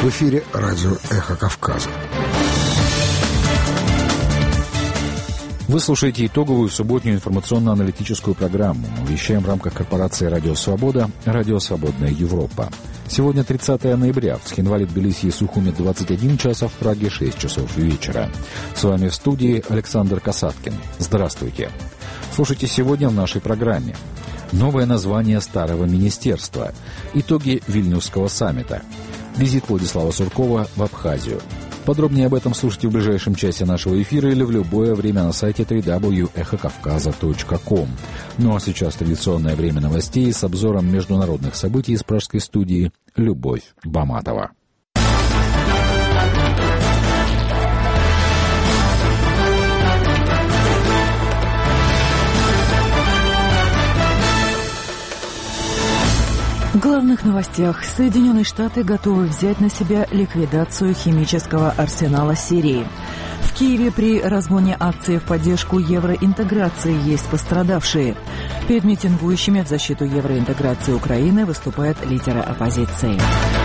В эфире радио «Эхо Кавказа». Вы слушаете итоговую субботнюю информационно-аналитическую программу. Мы вещаем в рамках корпорации «Радио Свобода», «Радио Свободная Европа». Сегодня 30 ноября. В Схинвале, Тбилиси и Сухуми 21 час, а в Праге 6 часов вечера. С вами в студии Александр Касаткин. Здравствуйте. Слушайте сегодня в нашей программе. Новое название старого министерства. Итоги Вильнюсского саммита. Визит Владислава Суркова в Абхазию. Подробнее об этом слушайте в ближайшем часе нашего эфира или в любое время на сайте www.echokavkaza.com. Ну а сейчас традиционное время новостей с обзором международных событий из пражской студии Любовь Баматова. В главных новостях. Соединенные Штаты готовы взять на себя ликвидацию химического арсенала Сирии. В Киеве при разгоне акции в поддержку евроинтеграции есть пострадавшие. Перед митингующими в защиту евроинтеграции Украины выступают лидеры оппозиции.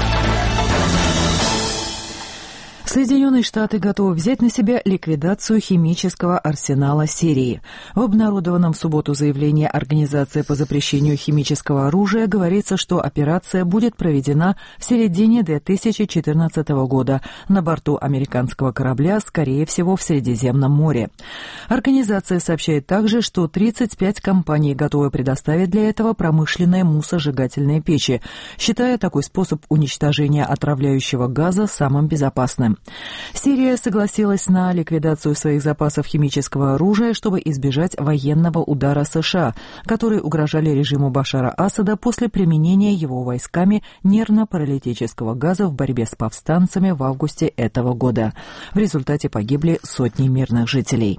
Соединенные Штаты готовы взять на себя ликвидацию химического арсенала Сирии. В обнародованном в субботу заявлении Организации по запрещению химического оружия говорится, что операция будет проведена в середине 2014 года на борту американского корабля, скорее всего, в Средиземном море. Организация сообщает также, что 35 компаний готовы предоставить для этого промышленные мусоросжигательные печи, считая такой способ уничтожения отравляющего газа самым безопасным. Сирия согласилась на ликвидацию своих запасов химического оружия, чтобы избежать военного удара США, которые угрожали режиму Башара Асада после применения его войсками нервно-паралитического газа в борьбе с повстанцами в августе этого года. В результате погибли сотни мирных жителей.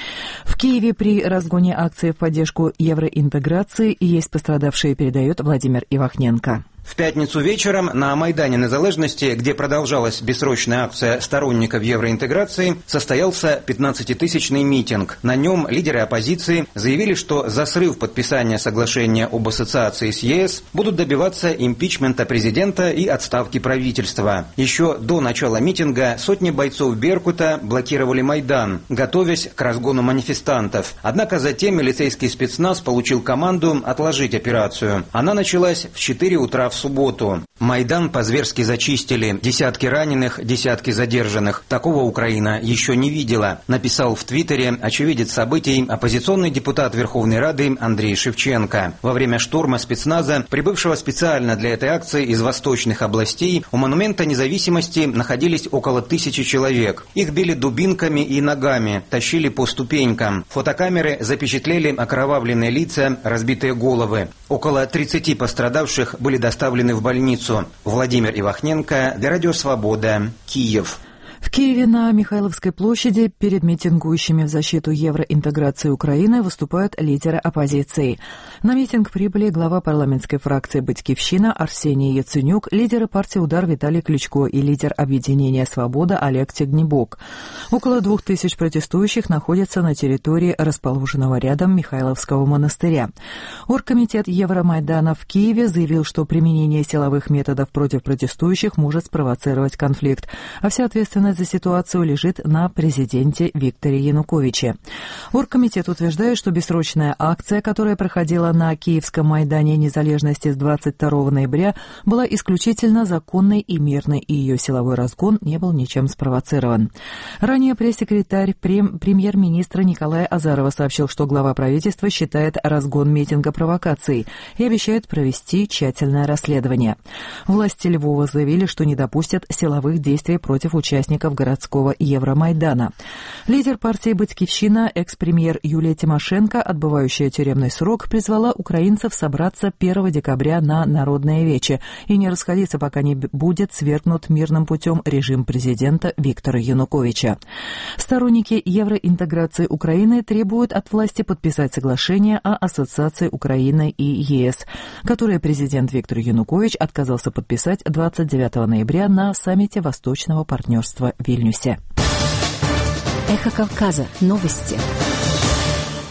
В Киеве при разгоне акции в поддержку евроинтеграции есть пострадавшие, передает Владимир Ивахненко. В пятницу вечером на Майдане Незалежности, где продолжалась бессрочная акция сторонников евроинтеграции, состоялся 15-тысячный митинг. На нем лидеры оппозиции заявили, что за срыв подписания соглашения об ассоциации с ЕС будут добиваться импичмента президента и отставки правительства. Еще до начала митинга сотни бойцов Беркута блокировали Майдан, готовясь к разгону манифестантов. Однако затем милицейский спецназ получил команду отложить операцию. Она началась в 4 утра в субботу. Майдан по-зверски зачистили. Десятки раненых, десятки задержанных. Такого Украина еще не видела, написал в Твиттере очевидец событий оппозиционный депутат Верховной Рады Андрей Шевченко. Во время штурма спецназа, прибывшего специально для этой акции из восточных областей, у Монумента Независимости находились около 1000 человек. Их били дубинками и ногами, тащили по ступенькам. Фотокамеры запечатлели окровавленные лица, разбитые головы. Около 30 пострадавших были доставлены в больницу. Владимир Ивахненко для Радио Свобода, Киев. В Киеве на Михайловской площади перед митингующими в защиту евроинтеграции Украины выступают лидеры оппозиции. На митинг прибыли глава парламентской фракции «Батькивщина» Арсений Яценюк, лидеры партии «Удар» Виталий Кличко и лидер объединения «Свобода» Олег Тегнебок. Около 2000 протестующих находятся на территории расположенного рядом Михайловского монастыря. Оргкомитет Евромайдана в Киеве заявил, что применение силовых методов против протестующих может спровоцировать конфликт, а вся ответственность за ситуацию лежит на президенте Викторе Януковиче. Оргкомитет утверждает, что бессрочная акция, которая проходила на Киевском Майдане Незалежности с 22 ноября, была исключительно законной и мирной, и ее силовой разгон не был ничем спровоцирован. Ранее пресс-секретарь премьер-министра Николая Азарова сообщил, что глава правительства считает разгон митинга провокацией и обещает провести тщательное расследование. Власти Львова заявили, что не допустят силовых действий против участников городского Евромайдана. Лидер партии «Батькивщина», экс-премьер Юлия Тимошенко, отбывающая тюремный срок, призвала украинцев собраться 1 декабря на Народное вече и не расходиться, пока не будет свергнут мирным путем режим президента Виктора Януковича. Сторонники евроинтеграции Украины требуют от власти подписать соглашение о ассоциации Украины и ЕС, которое президент Виктор Янукович отказался подписать 29 ноября на саммите Восточного партнерства в Вильнюсе. Эхо Кавказа. Новости.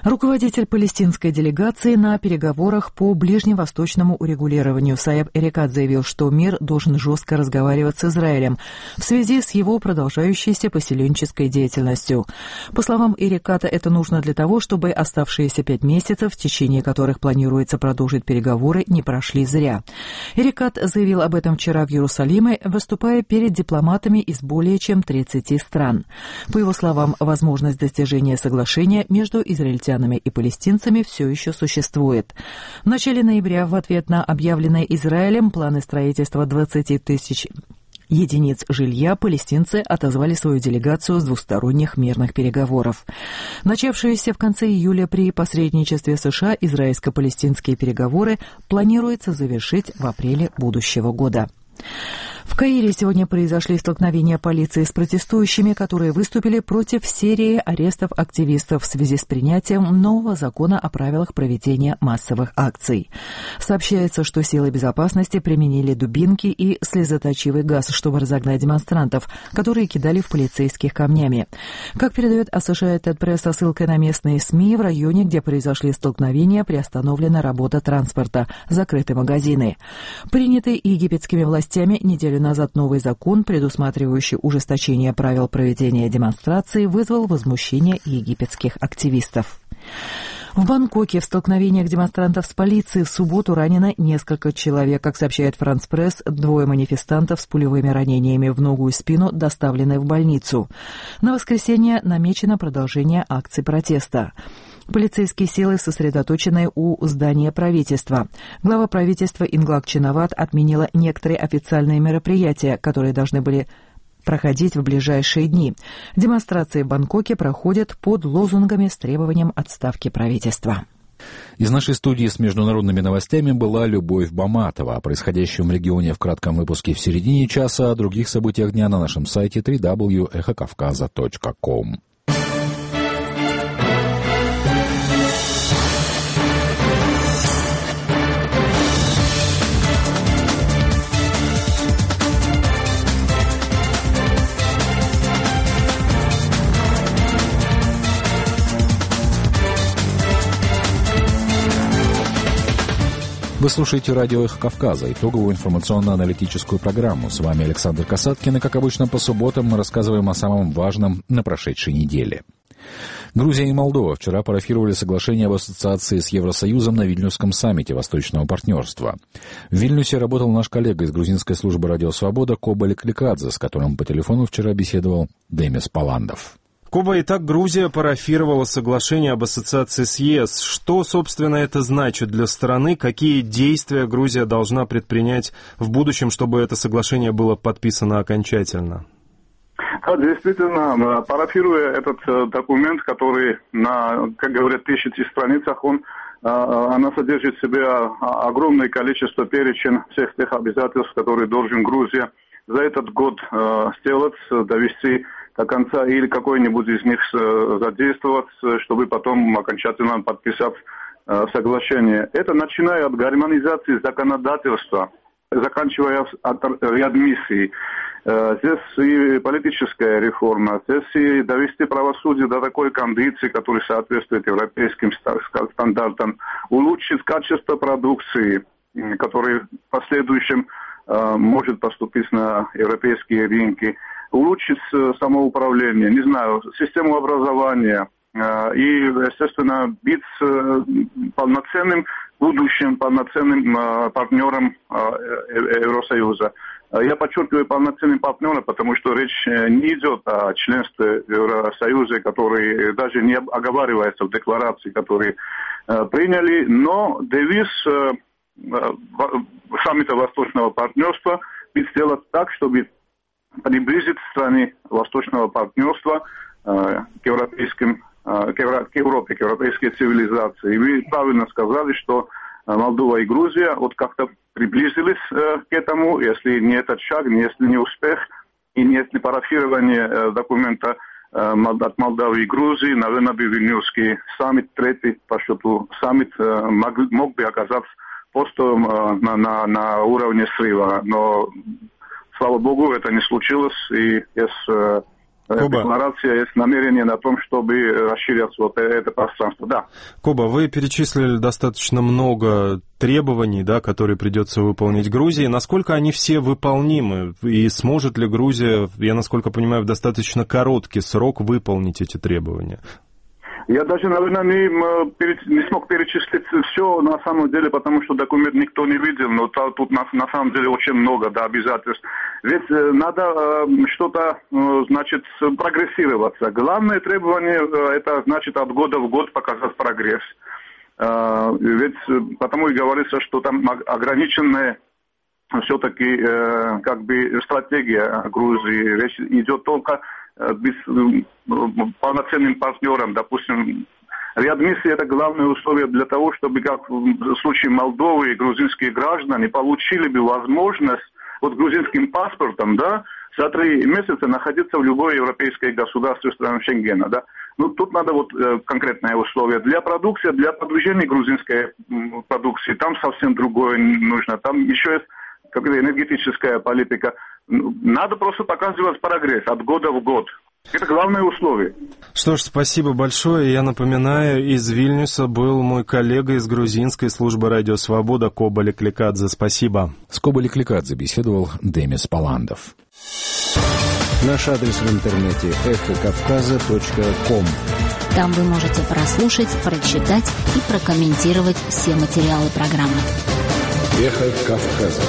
Руководитель палестинской делегации на переговорах по ближневосточному урегулированию Саеб Эрикат заявил, что мир должен жестко разговаривать с Израилем в связи с его продолжающейся поселенческой деятельностью. По словам Эриката, это нужно для того, чтобы оставшиеся 5 месяцев, в течение которых планируется продолжить переговоры, не прошли зря. Эрикат заявил об этом вчера в Иерусалиме, выступая перед дипломатами из более чем 30 стран. По его словам, возможность достижения соглашения между израильтянами и палестинцами все еще существует. В начале ноября в ответ на объявленные Израилем планы строительства 20 тысяч единиц жилья палестинцы отозвали свою делегацию с двусторонних мирных переговоров. Начавшиеся в конце июля при посредничестве США израильско-палестинские переговоры планируется завершить в апреле будущего года. В Каире сегодня произошли столкновения полиции с протестующими, которые выступили против серии арестов активистов в связи с принятием нового закона о правилах проведения массовых акций. Сообщается, что силы безопасности применили дубинки и слезоточивый газ, чтобы разогнать демонстрантов, которые кидали в полицейских камнями. Как передает Associated Press со ссылкой на местные СМИ, в районе, где произошли столкновения, приостановлена работа транспорта, закрыты магазины. Принятый египетскими властями неделю назад новый закон, предусматривающий ужесточение правил проведения демонстраций, вызвал возмущение египетских активистов. В Бангкоке в столкновениях демонстрантов с полицией в субботу ранено несколько человек. Как сообщает France Press, 2 манифестантов с пулевыми ранениями в ногу и спину доставлены в больницу. На воскресенье намечено продолжение акций протеста. Полицейские силы сосредоточены у здания правительства. Глава правительства Инглак Чинават отменила некоторые официальные мероприятия, которые должны были проходить в ближайшие дни. Демонстрации в Бангкоке проходят под лозунгами с требованием отставки правительства. Из нашей студии с международными новостями была Любовь Баматова. О происходящем в регионе в кратком выпуске в середине часа, о других событиях дня на нашем сайте www.эхокавказа.ком. Вы слушаете радио «Эхо Кавказа», итоговую информационно-аналитическую программу. С вами Александр Касаткин, и, как обычно, по субботам мы рассказываем о самом важном на прошедшей неделе. Грузия и Молдова вчера парафировали соглашение об ассоциации с Евросоюзом на Вильнюсском саммите Восточного партнерства. В Вильнюсе работал наш коллега из грузинской службы «Радио Свобода» Коба Кликадзе, с которым по телефону вчера беседовал Демис Паландов. Коба, итак, Грузия парафировала соглашение об ассоциации с ЕС. Что, собственно, это значит для страны? Какие действия Грузия должна предпринять в будущем, чтобы это соглашение было подписано окончательно? Да, действительно, парафируя этот документ, который на, как говорят, 1000 страницах, она содержит в себе огромное количество перечень всех тех обязательств, которые должен Грузия за этот год сделать, довести до конца или какой-нибудь из них задействовать, чтобы потом окончательно подписать соглашение. Это начиная от гармонизации законодательства, заканчивая от реадмиссии. Здесь и политическая реформа, здесь и довести правосудие до такой кондиции, которая соответствует европейским стандартам, улучшить качество продукции, которая в последующем может поступить на европейские рынки, улучшить самоуправление, не знаю, систему образования и, естественно, быть полноценным будущим, полноценным партнером Евросоюза. Я подчеркиваю полноценным партнером, потому что речь не идет о членстве в Евросоюзе, который даже не оговаривается в декларации, которые приняли, но девиз саммита Восточного партнерства быть сделать так, чтобы приблизить страны Восточного партнерства к Европе, к европейской цивилизации. И вы правильно сказали, что Молдова и Грузия вот как-то приблизились к этому, если не этот шаг, если не успех, и если парафирование документа от Молдавии и Грузии, наверное, бы Вильнюсский саммит, третий по счету саммит, мог бы оказаться просто на уровне срыва. Но, слава богу, это не случилось, и есть декларация, есть намерение на том, чтобы расширять вот это пространство. Да. Коба, вы перечислили достаточно много требований, да, которые придется выполнить Грузии. Насколько они все выполнимы? И сможет ли Грузия, я насколько понимаю, в достаточно короткий срок выполнить эти требования? Я даже, наверное, не смог перечислить все на самом деле, потому что документ никто не видел, но тут на самом деле очень много, да, обязательств. Ведь надо что-то, значит, прогрессироваться. Главное требование, это значит от года в год показать прогресс. Ведь потому и говорится, что там ограниченная все-таки как бы стратегия Грузии. Речь идет только без полноценным партнером, допустим, реадмиссия — это главное условие для того, чтобы, как в случае Молдовы, грузинские граждане получили бы возможность вот грузинским паспортом, да, за 3 месяца находиться в любое европейское государство стран Шенгена, да. Ну, тут надо вот конкретное условие. Для продукции, для продвижения грузинской продукции, там совсем другое нужно. Там еще есть какая-то энергетическая политика. Надо просто показывать прогресс от года в год. Это главное условие. Что ж, спасибо большое. Я напоминаю, из Вильнюса был мой коллега из грузинской службы «Радио Свобода» Коба Лекликадзе. Спасибо. С Коба Лекликадзе беседовал Демис Паландов. Наш адрес в интернете эхокавказа.ком. Там вы можете прослушать, прочитать и прокомментировать все материалы программы. Эхо Кавказа.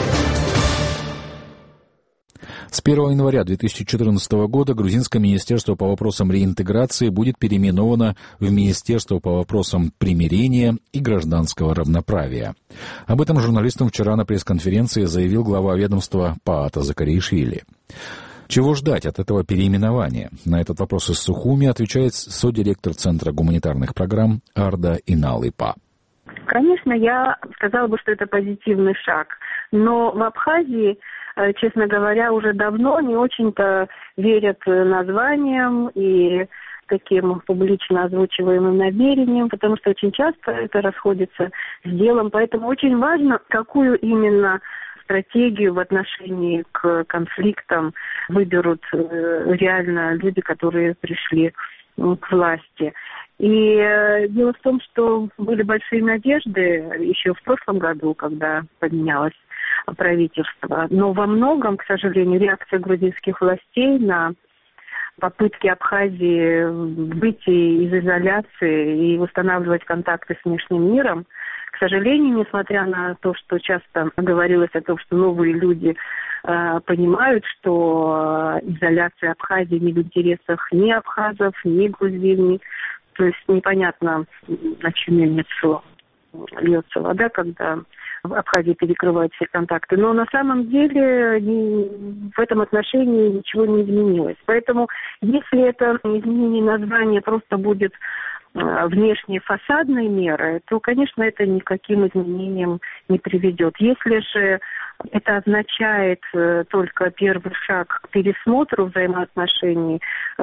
С 1 января 2014 года Грузинское министерство по вопросам реинтеграции будет переименовано в Министерство по вопросам примирения и гражданского равноправия. Об этом журналистам вчера на пресс-конференции заявил глава ведомства Паата Закаришвили. Чего ждать от этого переименования? На этот вопрос из Сухуми отвечает содиректор Центра гуманитарных программ Арда Инал-ИПА. Конечно, я сказала бы, что это позитивный шаг, но в Абхазии, честно говоря, уже давно не очень-то верят названиям и таким публично озвучиваемым намерениям, потому что очень часто это расходится с делом, поэтому очень важно, какую именно стратегию в отношении к конфликтам выберут реально люди, которые пришли к власти. И дело в том, что были большие надежды еще в прошлом году, когда поменялось правительство. Но во многом, к сожалению, реакция грузинских властей на попытки Абхазии выйти из изоляции и устанавливать контакты с внешним миром, к сожалению, несмотря на то, что часто говорилось о том, что новые люди понимают, что изоляция Абхазии не в интересах ни абхазов, ни грузин, то есть непонятно, на чью мельницу льется вода, когда в Абхазии перекрывают все контакты. Но на самом деле в этом отношении ничего не изменилось. Поэтому если это изменение названия просто будет внешней фасадной меры, то, конечно, это никаким изменениям не приведет. Если же это означает только первый шаг к пересмотру взаимоотношений,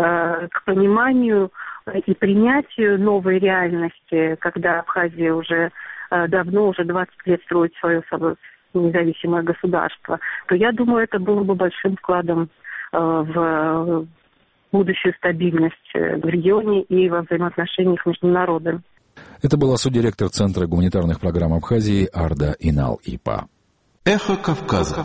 к пониманию и принятию новой реальности, когда Абхазия уже давно, уже 20 лет строит свое независимое государство, то я думаю, это было бы большим вкладом в будущую стабильность в регионе и во взаимоотношениях между народами. Это была содиректор Центра гуманитарных программ Абхазии Арда Инал-ИПА. Эхо Кавказа.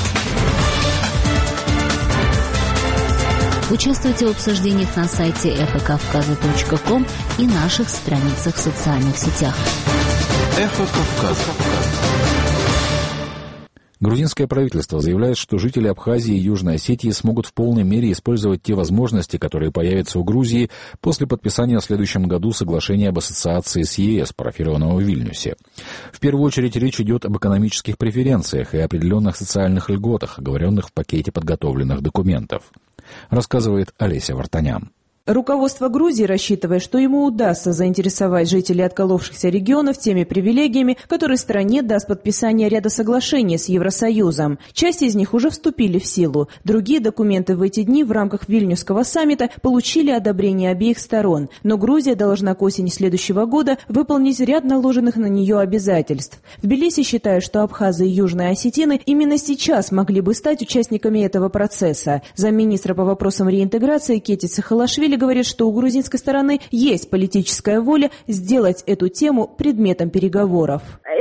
Участвуйте в обсуждениях на сайте эхокавказа.ком и наших страницах в социальных сетях. Эхо Кавказа. Грузинское правительство заявляет, что жители Абхазии и Южной Осетии смогут в полной мере использовать те возможности, которые появятся у Грузии после подписания в следующем году соглашения об ассоциации с ЕС, парафированного в Вильнюсе. В первую очередь речь идет об экономических преференциях и определенных социальных льготах, оговоренных в пакете подготовленных документов, рассказывает Олеся Вартанян. Руководство Грузии, рассчитывая, что ему удастся заинтересовать жителей отколовшихся регионов теми привилегиями, которые стране даст подписание ряда соглашений с Евросоюзом. Часть из них уже вступили в силу. Другие документы в эти дни в рамках Вильнюсского саммита получили одобрение обеих сторон. Но Грузия должна к осени следующего года выполнить ряд наложенных на нее обязательств. В Тбилиси считают, что абхазы и южные осетины именно сейчас могли бы стать участниками этого процесса. Замминистра по вопросам реинтеграции Кетти Сахалашвили говорит, что у грузинской стороны есть политическая воля сделать эту тему предметом переговоров.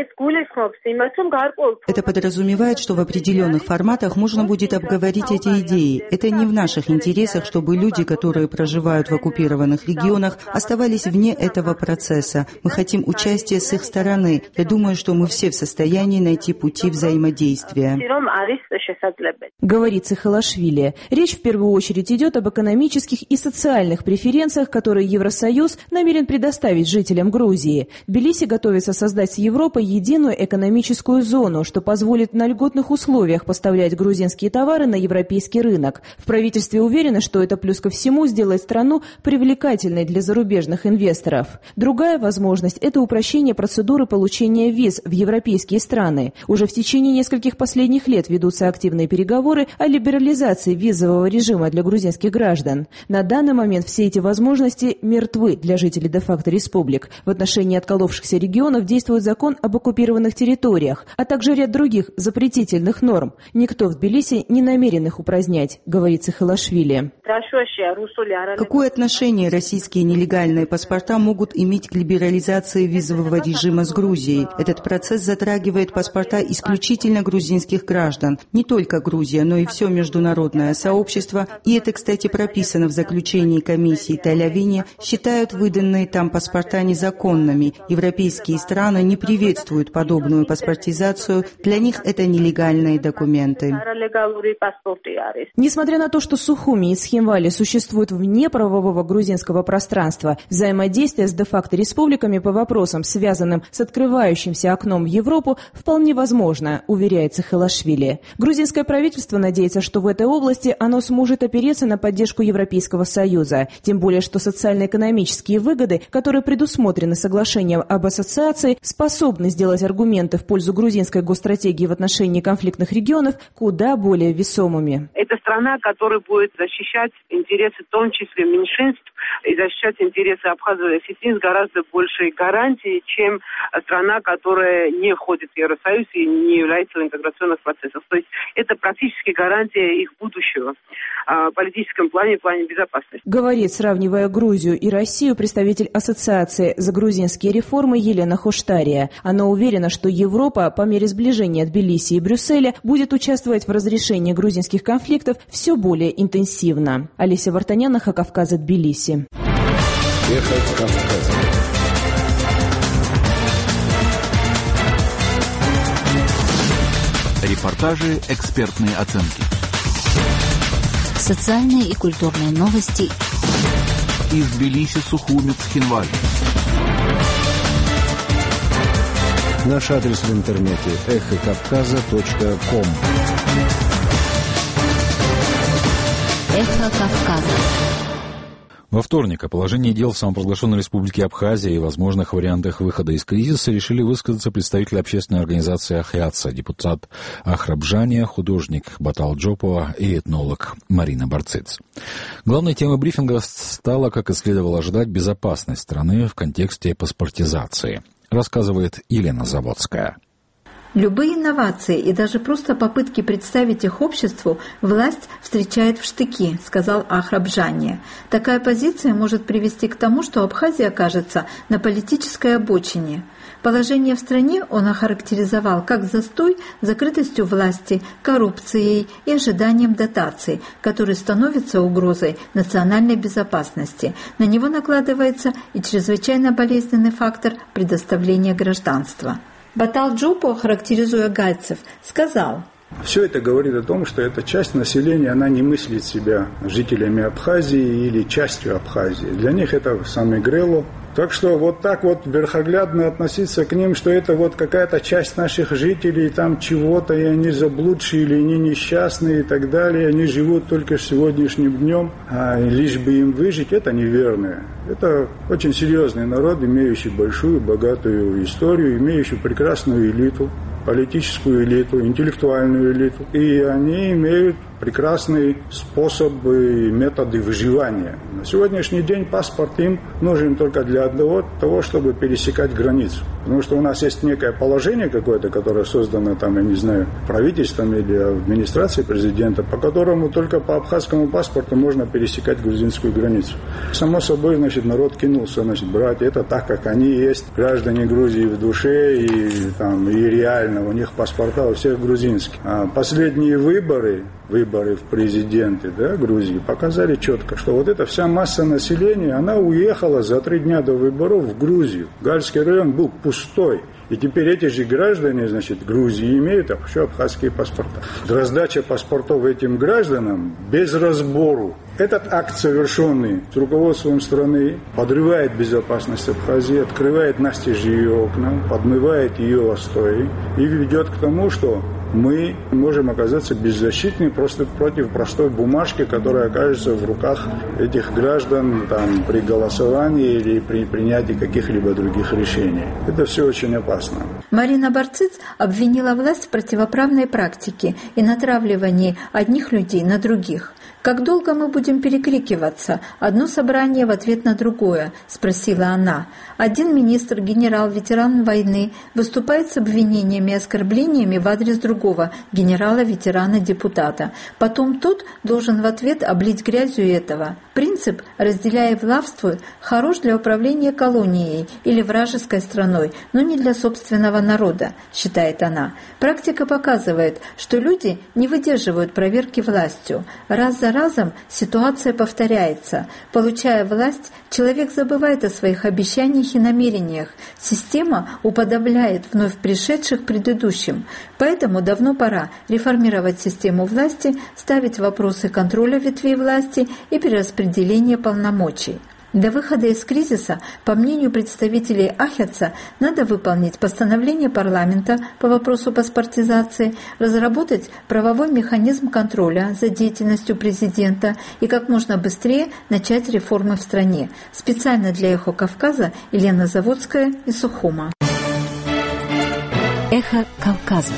Это подразумевает, что в определенных форматах можно будет обговорить эти идеи. Это не в наших интересах, чтобы люди, которые проживают в оккупированных регионах, оставались вне этого процесса. Мы хотим участия с их стороны. Я думаю, что мы все в состоянии найти пути взаимодействия. Говорит Сахалашвили. Речь в первую очередь идет об экономических и социальных преференциях, которые Евросоюз намерен предоставить жителям Грузии. Тбилиси готовится создать с Европой единую экономическую зону, что позволит на льготных условиях поставлять грузинские товары на европейский рынок. В правительстве уверены, что это плюс ко всему сделает страну привлекательной для зарубежных инвесторов. Другая возможность – это упрощение процедуры получения виз в европейские страны. Уже в течение нескольких последних лет ведутся активные переговоры о либерализации визового режима для грузинских граждан. На данный момент все эти возможности мертвы для жителей де-факто республик. В отношении отколовшихся регионов действует закон об оккупированных территориях, а также ряд других запретительных норм. Никто в Тбилиси не намерен их упразднять, говорит Сахалашвили. Какое отношение российские нелегальные паспорта могут иметь к либерализации визового режима с Грузией? Этот процесс затрагивает паспорта исключительно грузинских граждан. Не только Грузия, но и все международное сообщество, и это, кстати, прописано в заключении комиссии Тель-Авине, считают выданные там паспорта незаконными. Европейские страны не приветствуют подобную паспортизацию. Для них это нелегальные документы. Несмотря на то, что Сухуми и Схинвали существуют вне правового грузинского пространства, взаимодействие с де-факто республиками по вопросам, связанным с открывающимся окном в Европу, вполне возможно, уверяет Сахалашвили. Грузинское правительство надеется, что в этой области оно сможет опереться на поддержку Европейского Союза. Тем более, что социально-экономические выгоды, которые предусмотрены соглашением об ассоциации, способны сделать аргументы в пользу грузинской госстратегии в отношении конфликтных регионов куда более весомыми. Это страна, которая будет защищать интересы, в том числе меньшинств, и защищать интересы абхазов и осетин с гораздо большей гарантией, чем страна, которая не входит в Евросоюз и не является в интеграционных процессах. То есть это практически гарантия их будущего в политическом плане, в плане безопасности. Говорит, сравнивая Грузию и Россию, представитель Ассоциации за грузинские реформы Елена Хоштария. Она уверена, что Европа по мере сближения Тбилиси и Брюсселя будет участвовать в разрешении грузинских конфликтов все более интенсивно. Олеся Вартанян, Эхо Кавказа, Тбилиси. Эхо Кавказа. Репортажи, экспертные оценки. Социальные и культурные новости. Из Тбилиси, Сухуми, Цхинвали. Наш адрес в интернете эхокавказа.ком. Эхо Кавказа. Во вторник о положении дел в самопровозглашенной республике Абхазия и возможных вариантах выхода из кризиса решили высказаться представители общественной организации «Ахиатса», депутат Ахрабжания, художник Батал Джопова и этнолог Марина Барцец. Главной темой брифинга стала, как и следовало ожидать, безопасность страны в контексте паспортизации, рассказывает Елена Заводская. Любые инновации и даже просто попытки представить их обществу власть встречает в штыки, сказал Ахрабжания. Такая позиция может привести к тому, что Абхазия окажется на политической обочине. Положение в стране он охарактеризовал как застой, закрытостью власти, коррупцией и ожиданием дотаций, которые становятся угрозой национальной безопасности. На него накладывается и чрезвычайно болезненный фактор предоставления гражданства. Батал Джопо, характеризуя гальцев, сказал: все это говорит о том, что эта часть населения, она не мыслит себя жителями Абхазии или частью Абхазии. Для них это самый Грело, Так что вот так вот верхоглядно относиться к ним, что это вот какая-то часть наших жителей, там чего-то, и они заблудшие, или они несчастные и так далее, они живут только сегодняшним днем, лишь бы им выжить, это неверно. Это очень серьезный народ, имеющий большую, богатую историю, имеющий прекрасную элиту, политическую элиту, интеллектуальную элиту. И они имеют прекрасные способы и методы выживания. На сегодняшний день паспорт им нужен только для одного, того, чтобы пересекать границу. Потому что у нас есть некое положение какое-то, которое создано там, я не знаю, правительством или администрацией президента, по которому только по абхазскому паспорту можно пересекать грузинскую границу. Само собой, значит, народ кинулся, значит, брать это так, как они есть, граждане Грузии в душе и реально, у них паспорта у всех грузинские. А последние выборы в президенты, Грузии показали четко, что вот эта вся масса населения, она уехала за 3 дня до выборов в Грузию. Гальский район был пустой. И теперь эти же граждане, значит, Грузии имеют еще абхазские паспорта. Раздача паспортов этим гражданам без разбору. Этот акт, совершенный с руководством страны, подрывает безопасность Абхазии, открывает настежь ее окна, подмывает ее остои и ведет к тому, что мы можем оказаться беззащитны просто против простой бумажки, которая окажется в руках этих граждан при голосовании или при принятии каких-либо других решений. Это все очень опасно. Марина Барциц обвинила власть в противоправной практике и натравливании одних людей на других. «Как долго мы будем перекрикиваться? Одно собрание в ответ на другое?» – спросила она. Один министр, генерал-ветеран войны, выступает с обвинениями и оскорблениями в адрес другого генерала-ветерана-депутата. Потом тот должен в ответ облить грязью этого. Принцип «разделяй и властвуй» хорош для управления колонией или вражеской страной, но не для собственного народа, считает она. Практика показывает, что люди не выдерживают проверки властью. Раз за разом ситуация повторяется. Получая власть, человек забывает о своих обещаниях и намерениях. Система уподобляет вновь пришедших предыдущим. Поэтому давно пора реформировать систему власти, ставить вопросы контроля ветвей власти и перераспределения полномочий. Для выхода из кризиса, по мнению представителей Ахетса, надо выполнить постановление парламента по вопросу паспортизации, разработать правовой механизм контроля за деятельностью президента и как можно быстрее начать реформы в стране. Специально для «Эхо Кавказа» Елена Заводская из Сухума. Эхо Кавказа.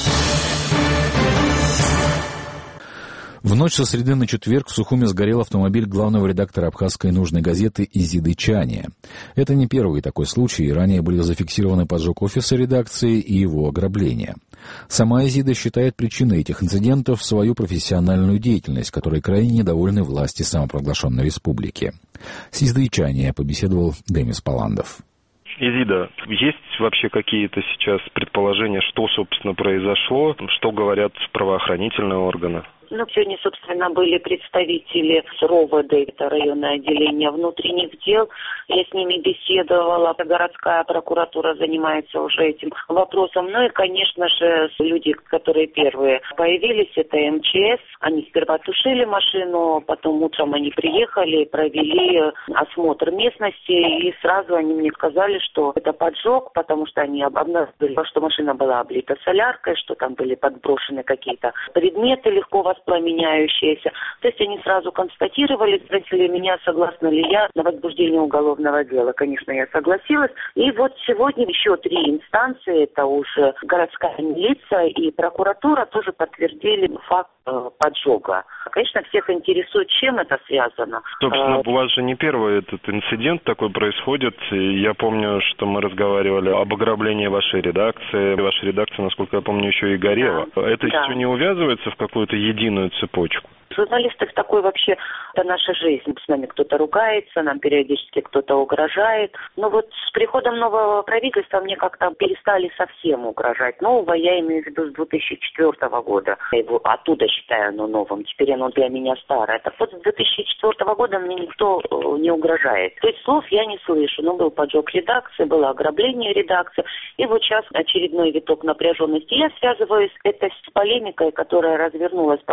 В ночь со среды на четверг в Сухуме сгорел автомобиль главного редактора абхазской нужной газеты Изиды Чания. Это не первый такой случай, ранее были зафиксированы поджог офиса редакции и его ограбление. Сама Изида считает причиной этих инцидентов свою профессиональную деятельность, которой крайне недовольны власти самопровозглашенной республики. С Изидой Чания побеседовал Демис Паландов. Изида, есть вообще какие-то сейчас предположения, что, собственно, произошло, что говорят правоохранительные органы? Сегодня, собственно, были представители РОВД, это районное отделение внутренних дел. Я с ними беседовала. Городская прокуратура занимается уже этим вопросом. И, конечно же, люди, которые первые появились, это МЧС. Они сперва тушили машину, потом утром они приехали, провели осмотр местности, и сразу они мне сказали, что это поджог, потому что они обнаружили, что машина была облита соляркой, что там были подброшены какие-то предметы легко воспламеняющиеся. То есть они сразу констатировали, спросили меня, согласна ли я на возбуждение уголовного дела. Конечно, я согласилась. И вот сегодня еще 3 инстанции, это уже городская милиция и прокуратура, тоже подтвердили факт поджога. Конечно, всех интересует, чем это связано. Собственно, у вас же не первый этот инцидент такой происходит. Я помню, что мы разговаривали об ограблении вашей редакции. Ваша редакция, насколько я помню, еще и горела. Да. Это все не увязывается в какую-то единую цепочку? Журналистов такой вообще, это наша жизнь. С нами кто-то ругается, нам периодически кто-то угрожает. Но вот с приходом нового правительства мне как-то перестали совсем угрожать. Нового я имею в виду с 2004 года. Я его оттуда считаю новым. Теперь оно для меня старое. Так вот, с 2004 года мне никто не угрожает. То есть слов я не слышу. Был поджог редакции, было ограбление редакции. И вот сейчас очередной виток напряженности. Я связываюсь это с полемикой, которая развернулась по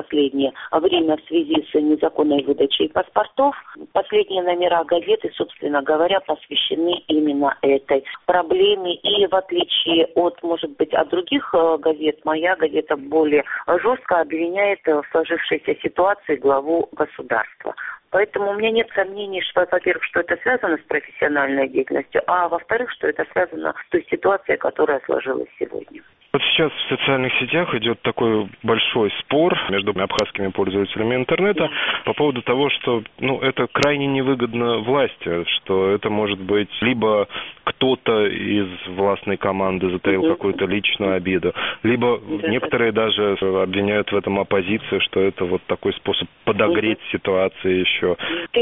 последнее время в связи с незаконной выдачей паспортов. Последние номера газеты, собственно говоря, посвящены именно этой проблеме. И в отличие от, может быть, от других газет, моя газета более жестко обвиняет в сложившейся ситуации главу государства. Поэтому у меня нет сомнений, что, во-первых, что это связано с профессиональной деятельностью, а во-вторых, что это связано с той ситуацией, которая сложилась сегодня. Вот сейчас в социальных сетях идет такой большой спор между абхазскими пользователями интернета по поводу того, что это крайне невыгодно власти, что это может быть либо кто-то из властной команды затаил какую-то личную обиду, либо некоторые даже обвиняют в этом оппозицию, что это вот такой способ подогреть ситуацию еще.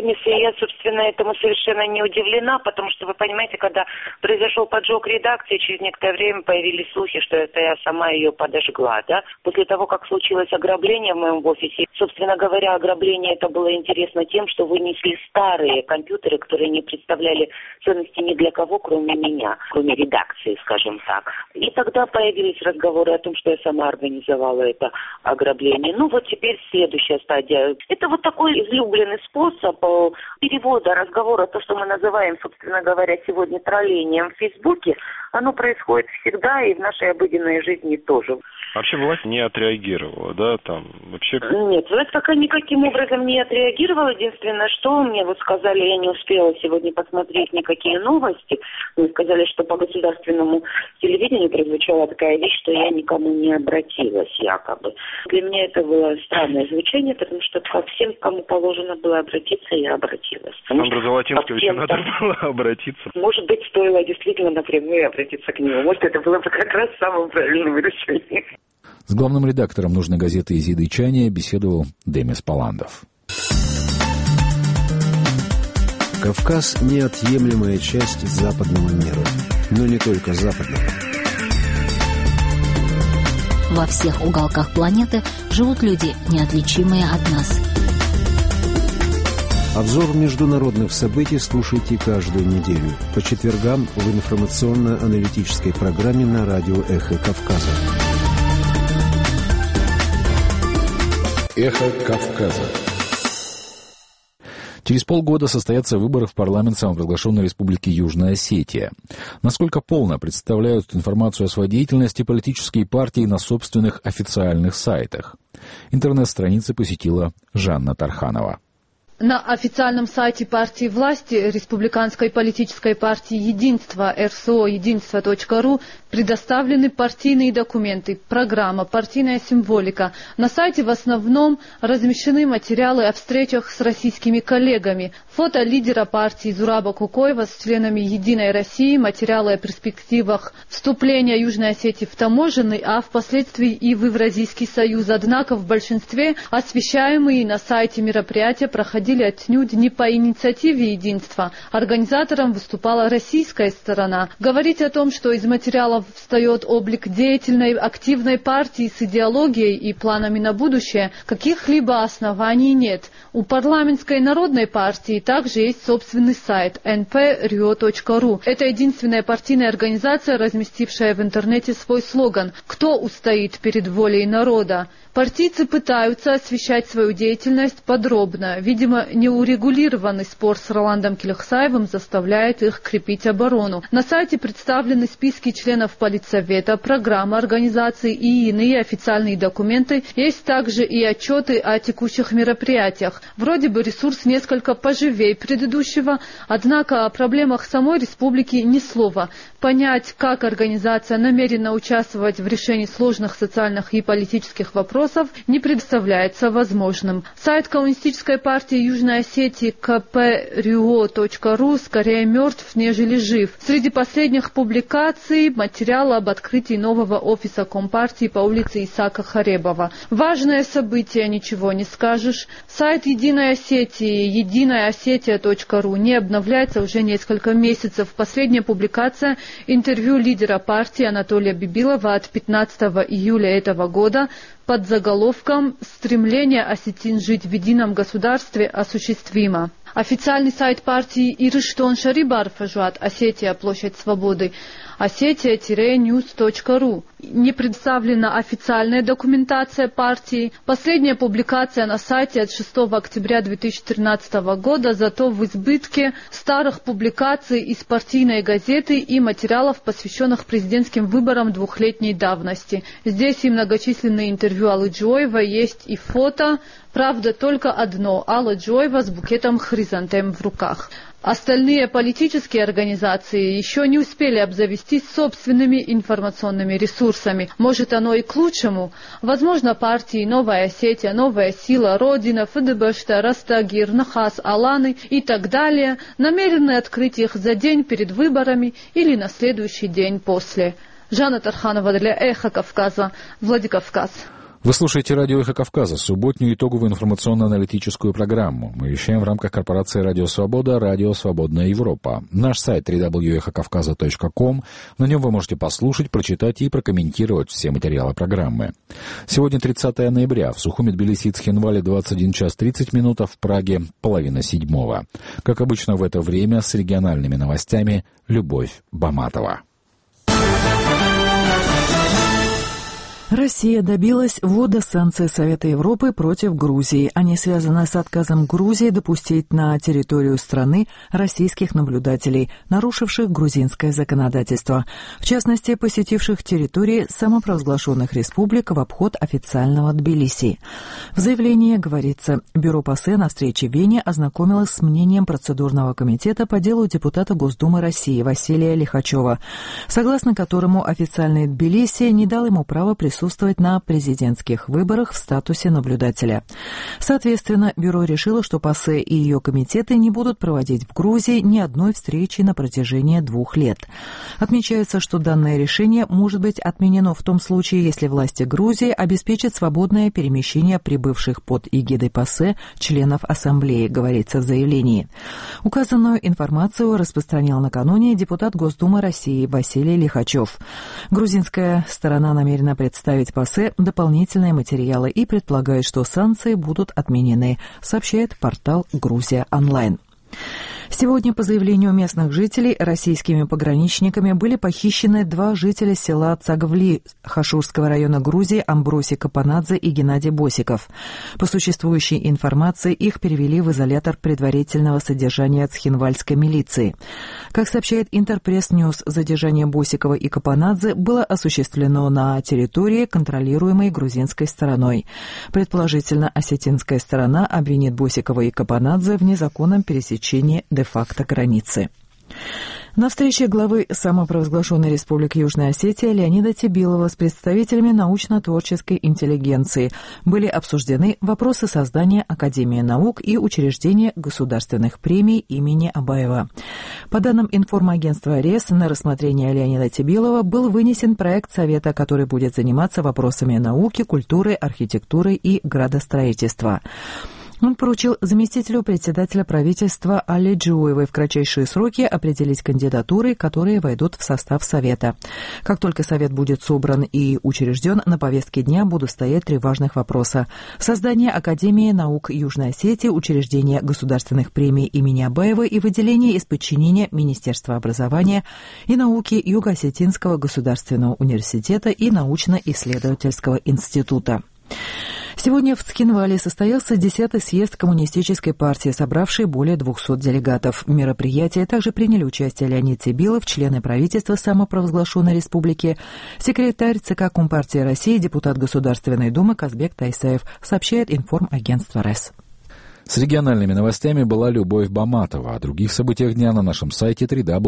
Я, собственно, этому совершенно не удивлена, потому что, вы понимаете, когда произошел поджог редакции, через некоторое время появились слухи, что это я сама ее подожгла, да. После того, как случилось ограбление в моем офисе, собственно говоря, ограбление это было интересно тем, что вынесли старые компьютеры, которые не представляли ценности ни для кого, кроме меня, кроме редакции, скажем так. И тогда появились разговоры о том, что я сама организовала это ограбление. Вот теперь следующая стадия. Это вот такой излюбленный способ перевода разговора, то, что мы называем, собственно говоря, сегодня троллением в Фейсбуке, оно происходит всегда и в нашей обыденной жизни тоже. Вообще власть не отреагировала, да, там вообще? Нет, власть пока никаким образом не отреагировала. Единственное, что мне сказали, я не успела сегодня посмотреть никакие новости. Мне сказали, что по государственному телевидению прозвучала такая вещь, что я никому не обратилась якобы. Для меня это было странное звучание, потому что ко всем, кому положено было обратиться, я обратилась. Александру Золотинскому надо было обратиться. Может быть, стоило действительно напрямую обратиться к нему. Может, это было бы как раз самым правильным решением. С главным редактором нужной газеты «Изиды Чания» беседовал Демис Паландов. Кавказ – неотъемлемая часть западного мира, но не только западного. Во всех уголках планеты живут люди, неотличимые от нас. Обзор международных событий слушайте каждую неделю по четвергам в информационно-аналитической программе на радио «Эхо Кавказа». «Эхо Кавказа». Через полгода состоятся выборы в парламент самопровозглашенной республики Южная Осетия. Насколько полно представляют информацию о своей деятельности политические партии на собственных официальных сайтах? Интернет-страницы посетила Жанна Тарханова. На официальном сайте партии власти Республиканской политической партии «Единство» РСО единство.ру предоставлены партийные документы, программа, партийная символика. На сайте в основном размещены материалы о встречах с российскими коллегами, фото лидера партии Зураба Кукоева с членами «Единой России», материалы о перспективах вступления Южной Осетии в таможенный, а впоследствии и в Евразийский союз. Однако в большинстве освещаемые на сайте мероприятия проходили отнюдь не по инициативе «Единства». Организатором выступала российская сторона. Говорить о том, что из материалов встает облик деятельной, активной партии с идеологией и планами на будущее, каких-либо оснований нет. У парламентской народной партии также есть собственный сайт nprio.ru. Это единственная партийная организация, разместившая в интернете свой слоган «Кто устоит перед волей народа?». Партийцы пытаются освещать свою деятельность подробно. Видимо, неурегулированный спор с Роландом Келехсаевым заставляет их крепить оборону. На сайте представлены списки членов политсовета, программы организации и иные официальные документы. Есть также и отчеты о текущих мероприятиях. Вроде бы ресурс несколько поживее предыдущего, однако о проблемах самой республики ни слова. Понять, как организация намерена участвовать в решении сложных социальных и политических вопросов, не представляется возможным. Сайт Коммунистической партии Южной Осетии kprio.ru скорее мертв, нежели жив. Среди последних публикаций материал об открытии нового офиса Компартии по улице Исаака Харебова. Важное событие, ничего не скажешь. Сайт Единой Осетии единоосетия.ру не обновляется уже несколько месяцев. Последняя публикация – интервью лидера партии Анатолия Бибилова от 15 июля этого года под заголовком «Стремление осетин жить в едином государстве осуществимо». Официальный сайт партии Ирыштон Шарибар Фажуат, Осетия, площадь Свободы, Осетия-news.ru. Не представлена официальная документация партии. Последняя публикация на сайте от 6 октября 2013 года, зато в избытке старых публикаций из партийной газеты и материалов, посвященных президентским выборам двухлетней давности. Здесь и многочисленные интервью Аллы Джоевой, есть и фото. Правда, только одно – Алла Джоева с букетом хризантем в руках. Остальные политические организации еще не успели обзавестись собственными информационными ресурсами. Может, оно и к лучшему. Возможно, партии «Новая Осетия», «Новая сила», «Родина», ФДБшта, Растагир, Нахас, Аланы и так далее намерены открыть их за день перед выборами или на следующий день после. Жанна Тарханова для «Эхо Кавказа», Владикавказ. Вы слушаете радио «Эхо Кавказа», субботнюю итоговую информационно-аналитическую программу. Мы вещаем в рамках корпорации «Радио Свобода», «Радио Свободная Европа». Наш сайт www.эхокавказа.ком. На нем вы можете послушать, прочитать и прокомментировать все материалы программы. Сегодня 30 ноября. В Сухуми, Тбилиси и Цхинвале 21 час 30 минут, а в Праге 6:30. Как обычно в это время с региональными новостями Любовь Баматова. Россия добилась ввода санкций Совета Европы против Грузии. Они связаны с отказом Грузии допустить на территорию страны российских наблюдателей, нарушивших грузинское законодательство, в частности, посетивших территории самопровозглашенных республик в обход официального Тбилиси. В заявлении говорится, Бюро ПАСЕ на встрече в Вене ознакомилось с мнением процедурного комитета по делу депутата Госдумы России Василия Лихачева, согласно которому официальный Тбилиси не дал ему права присутствовать на президентских выборах в статусе наблюдателя. Соответственно, бюро решило, что ПАСЕ и ее комитеты не будут проводить в Грузии ни одной встречи на протяжении 2 лет. Отмечается, что данное решение может быть отменено в том случае, если власти Грузии обеспечат свободное перемещение прибывших под эгидой ПАСЕ членов Ассамблеи, говорится в заявлении. Указанную информацию распространил накануне депутат Госдумы России Василий Лихачев. Грузинская сторона намерена представить ПАСЕ дополнительные материалы и предполагает, что санкции будут отменены, сообщает портал «Грузия онлайн». Сегодня, по заявлению местных жителей, российскими пограничниками были похищены 2 жителя села Цагвли Хашурского района Грузии Амбросий Капанадзе и Геннадий Босиков. По существующей информации, их перевели в изолятор предварительного содержания цхинвальской милиции. Как сообщает Интерпресс-Ньюс, задержание Босикова и Капанадзе было осуществлено на территории, контролируемой грузинской стороной. Предположительно, осетинская сторона обвинит Босикова и Капанадзе в незаконном пересечении де-факто границы. На встрече главы самопровозглашенной Республики Южная Осетия Леонида Тебилова с представителями научно-творческой интеллигенции были обсуждены вопросы создания Академии наук и учреждения государственных премий имени Абаева. По данным информагентства РЕС, на рассмотрение Леонида Тебилова был вынесен проект Совета, который будет заниматься вопросами науки, культуры, архитектуры и градостроительства. Он поручил заместителю председателя правительства Алле Джоевой в кратчайшие сроки определить кандидатуры, которые войдут в состав Совета. Как только Совет будет собран и учрежден, на повестке дня будут стоять 3 важных вопроса. Создание Академии наук Южной Осетии, учреждение государственных премий имени Абаева и выделение из подчинения Министерства образования и науки Юго-Осетинского государственного университета и научно-исследовательского института. Сегодня в Цхинвале состоялся 10-й съезд Коммунистической партии, собравший более 200 делегатов. В мероприятии также приняли участие Леонид Тебилов, члены правительства самопровозглашенной республики, секретарь ЦК Компартии России, депутат Государственной Думы Казбек Тайсаев, сообщает информагентство РЕС. С региональными новостями была Любовь Баматова. О других событиях дня на нашем сайте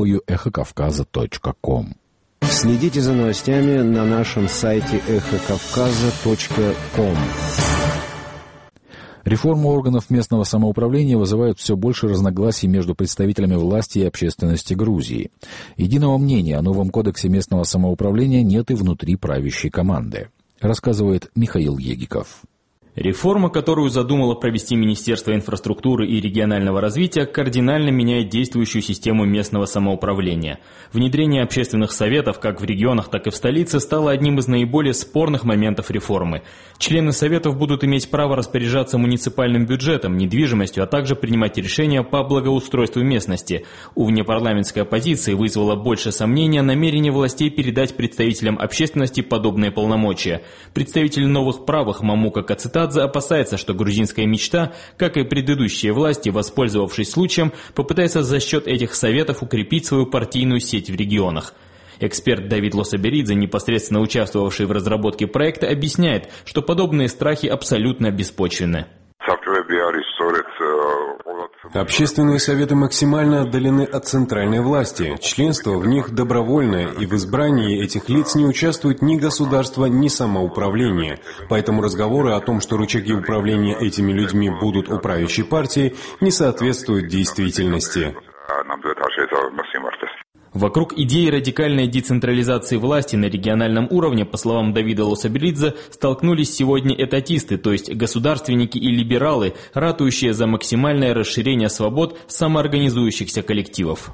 www.эхокавказа.ком. Следите за новостями на нашем сайте эхокавказа.ком. Реформа органов местного самоуправления вызывает все больше разногласий между представителями власти и общественности Грузии. Единого мнения о новом кодексе местного самоуправления нет и внутри правящей команды, рассказывает Михаил Егиков. Реформа, которую задумало провести Министерство инфраструктуры и регионального развития, кардинально меняет действующую систему местного самоуправления. Внедрение общественных советов как в регионах, так и в столице стало одним из наиболее спорных моментов реформы. Члены советов будут иметь право распоряжаться муниципальным бюджетом, недвижимостью, а также принимать решения по благоустройству местности. У внепарламентской оппозиции вызвало больше сомнения намерение властей передать представителям общественности подобные полномочия. Представитель новых правых Мамука Кацитадзе опасается, что грузинская мечта, как и предыдущие власти, воспользовавшись случаем, попытается за счет этих советов укрепить свою партийную сеть в регионах. Эксперт Давид Лосаберидзе, непосредственно участвовавший в разработке проекта, объясняет, что подобные страхи абсолютно беспочвенны. Общественные советы максимально отдалены от центральной власти. Членство в них добровольное, и в избрании этих лиц не участвует ни государство, ни самоуправление. Поэтому разговоры о том, что рычаги управления этими людьми будут у правящей партии, не соответствуют действительности. Вокруг идеи радикальной децентрализации власти на региональном уровне, по словам Давида Лосаберидзе, столкнулись сегодня этатисты, то есть государственники и либералы, ратующие за максимальное расширение свобод самоорганизующихся коллективов.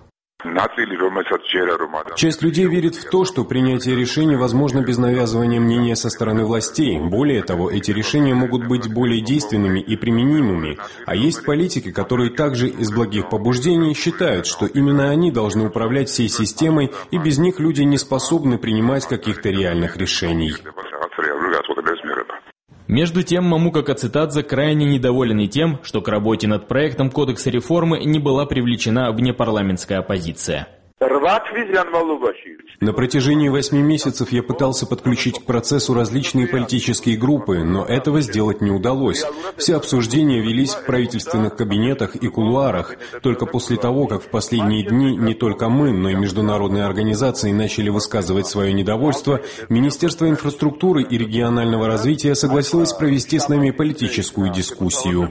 Часть людей верит в то, что принятие решений возможно без навязывания мнения со стороны властей. Более того, эти решения могут быть более действенными и применимыми. А есть политики, которые также из благих побуждений считают, что именно они должны управлять всей системой, и без них люди не способны принимать каких-то реальных решений. Между тем, Мамука Кацитадзе крайне недоволен и тем, что к работе над проектом Кодекса реформы не была привлечена внепарламентская оппозиция. На протяжении 8 месяцев я пытался подключить к процессу различные политические группы, но этого сделать не удалось. Все обсуждения велись в правительственных кабинетах и кулуарах. Только после того, как в последние дни не только мы, но и международные организации начали высказывать свое недовольство, Министерство инфраструктуры и регионального развития согласилось провести с нами политическую дискуссию.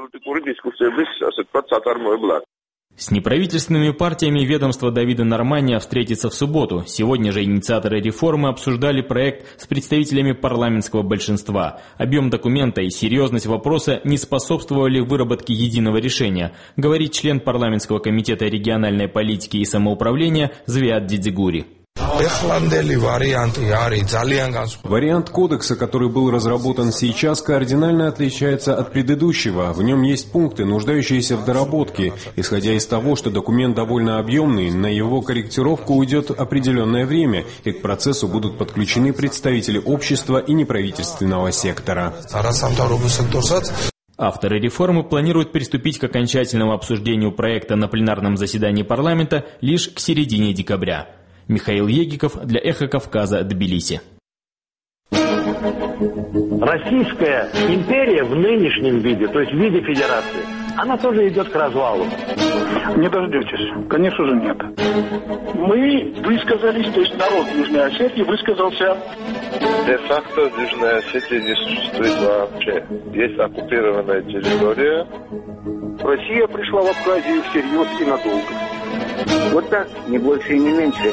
С неправительственными партиями ведомство Давида Нормания встретится в субботу. Сегодня же инициаторы реформы обсуждали проект с представителями парламентского большинства. Объем документа и серьезность вопроса не способствовали выработке единого решения, говорит член парламентского комитета региональной политики и самоуправления Звиат Дидзигури. Вариант кодекса, который был разработан сейчас, кардинально отличается от предыдущего. В нем есть пункты, нуждающиеся в доработке. Исходя из того, что документ довольно объемный, на его корректировку уйдет определенное время, и к процессу будут подключены представители общества и неправительственного сектора. Авторы реформы планируют приступить к окончательному обсуждению проекта на пленарном заседании парламента лишь к середине декабря. Михаил Егиков для «Эхо Кавказа», Тбилиси. Российская империя в нынешнем виде, то есть в виде федерации, она тоже идет к развалу. Не дождетесь. Конечно же нет. Мы высказались, то есть народ Южной Осетии высказался. Де-факто Южная Осетия не существует вообще. Есть оккупированная территория. Россия пришла в Абхазию всерьез и надолго. Вот так, не больше и не меньше.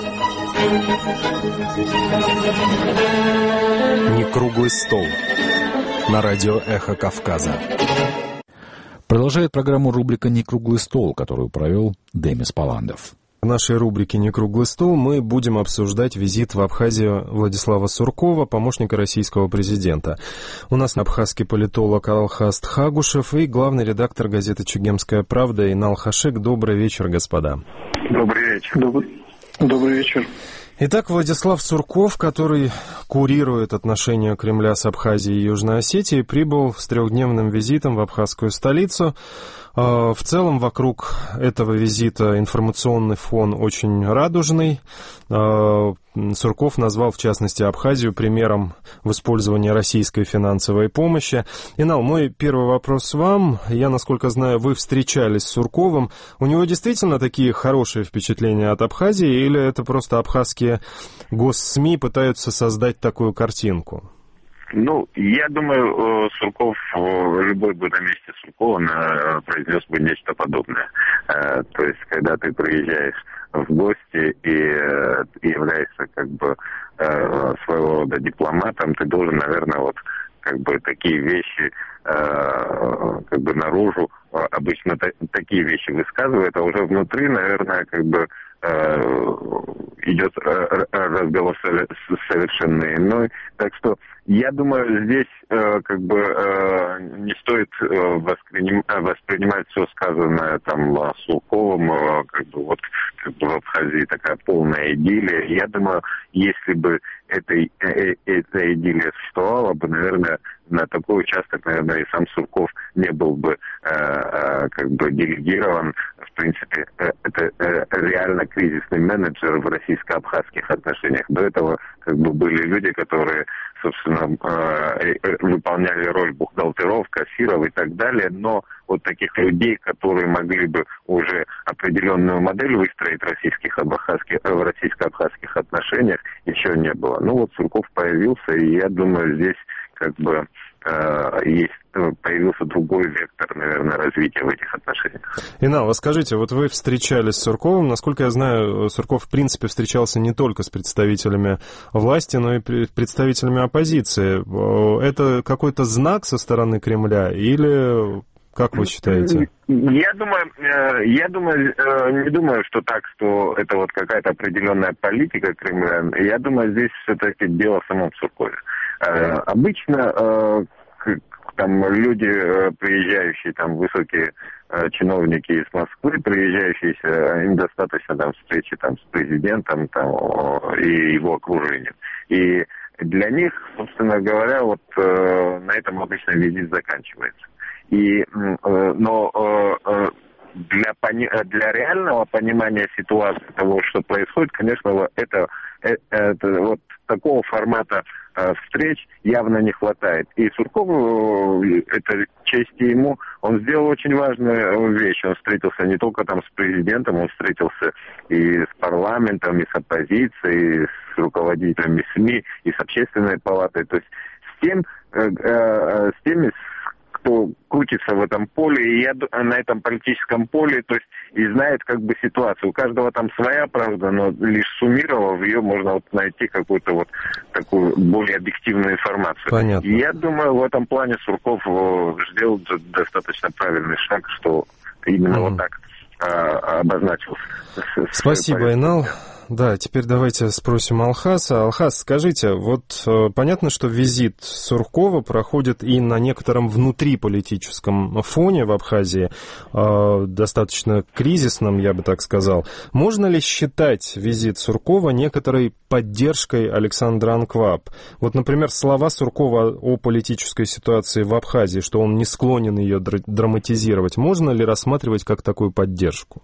Не круглый стол. На радио «Эхо Кавказа». Продолжает программу рубрика «Не круглый стол», которую провел Демис Паландов. В нашей рубрике «Не круглый стол» мы будем обсуждать визит в Абхазию Владислава Суркова, помощника российского президента. У нас абхазский политолог Алхаст Хагушев и главный редактор газеты «Чегемская правда» Инал Хашек. Добрый вечер, господа. Добрый вечер. Добрый вечер. Итак, Владислав Сурков, который курирует отношения Кремля с Абхазией и Южной Осетией, прибыл с 3-дневным визитом в абхазскую столицу. В целом, вокруг этого визита информационный фон очень радужный. Сурков назвал, в частности, Абхазию примером в использовании российской финансовой помощи. Инал, мой первый вопрос вам. Я, насколько знаю, вы встречались с Сурковым. У него действительно такие хорошие впечатления от Абхазии, или это просто абхазские госсми пытаются создать такую картинку? Ну, я думаю, Сурков, любой бы на месте Суркова произнес бы нечто подобное. То есть, когда ты приезжаешь в гости и являешься как бы своего рода дипломатом, ты должен, наверное, вот как бы такие вещи как бы наружу обычно такие вещи высказывают, а уже внутри, наверное, как бы идет разговор совершенно иной. Так что я думаю, здесь как бы не стоит воспринимать все сказанное там Сурковым, как бы вот как бы в Абхазии такая полная идиллия. Я думаю, если бы эта идиллия существовала бы, наверное, на такой участок, наверное, и сам Сурков не был бы как бы делегирован. В принципе, это реально кризисный менеджер в российско-абхазских отношениях. До этого как бы были люди, которые, собственно, выполняли роль бухгалтеров, кассиров и так далее, но вот таких людей, которые могли бы уже определенную модель выстроить в российско-абхазских отношениях, еще не было. Ну вот Сурков появился, и я думаю, здесь как бы появился другой вектор, наверное, развития в этих отношениях. Инал, а скажите, вот вы встречались с Сурковым. Насколько я знаю, Сурков, в принципе, встречался не только с представителями власти, но и представителями оппозиции. Это какой-то знак со стороны Кремля или... Как вы считаете? Я не думаю, что так, что это вот какая-то определенная политика Кремля. Я думаю, здесь все-таки дело в самом Суркове. Обычно там люди, приезжающие, там высокие чиновники из Москвы, приезжающие, им достаточно там встречи там с президентом там, и его окружением. И для них, собственно говоря, вот на этом обычно визит заканчивается. Но для реального понимания ситуации того, что происходит, конечно, это вот такого формата встреч явно не хватает. И Суркову, это честь ему, он сделал очень важную вещь. Он встретился не только там с президентом, он встретился и с парламентом, и с оппозицией, и с руководителями СМИ, и с общественной палатой. То есть с теми, кто крутится в этом поле, и на этом политическом поле, то есть и знает как бы ситуацию. У каждого там своя правда, но лишь суммировав ее, можно вот найти какую-то вот такую более объективную информацию. Понятно. И я думаю, в этом плане Сурков сделал достаточно правильный шаг, что именно вот так обозначился. Спасибо, Инал. Да, теперь давайте спросим Алхаса. Алхас, скажите, вот понятно, что визит Суркова проходит и на некотором внутриполитическом фоне в Абхазии, достаточно кризисном, я бы так сказал. Можно ли считать визит Суркова некоторой поддержкой Александра Анкваб? Вот, например, слова Суркова о политической ситуации в Абхазии, что он не склонен ее драматизировать, можно ли рассматривать как такую поддержку?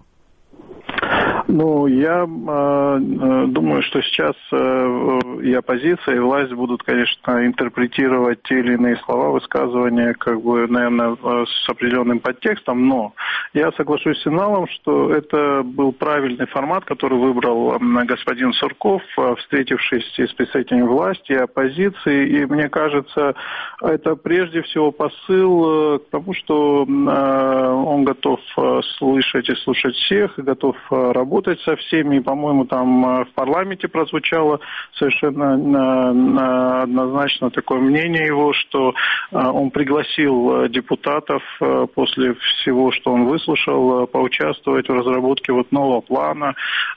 Ну, я думаю, что сейчас и оппозиция, и власть будут, конечно, интерпретировать те или иные слова, высказывания, как бы, наверное, с определенным подтекстом, но я соглашусь с Иналом, что это был правильный формат, который выбрал господин Сурков, встретившись с представителями власти и оппозиции, и мне кажется, это прежде всего посыл к тому, что он готов слышать и слушать всех, и готов работать со всеми, и, по-моему, там в парламенте прозвучало совершенно однозначно такое мнение его, что он пригласил депутатов после всего, что он выслушал, поучаствовать в разработке вот нового плана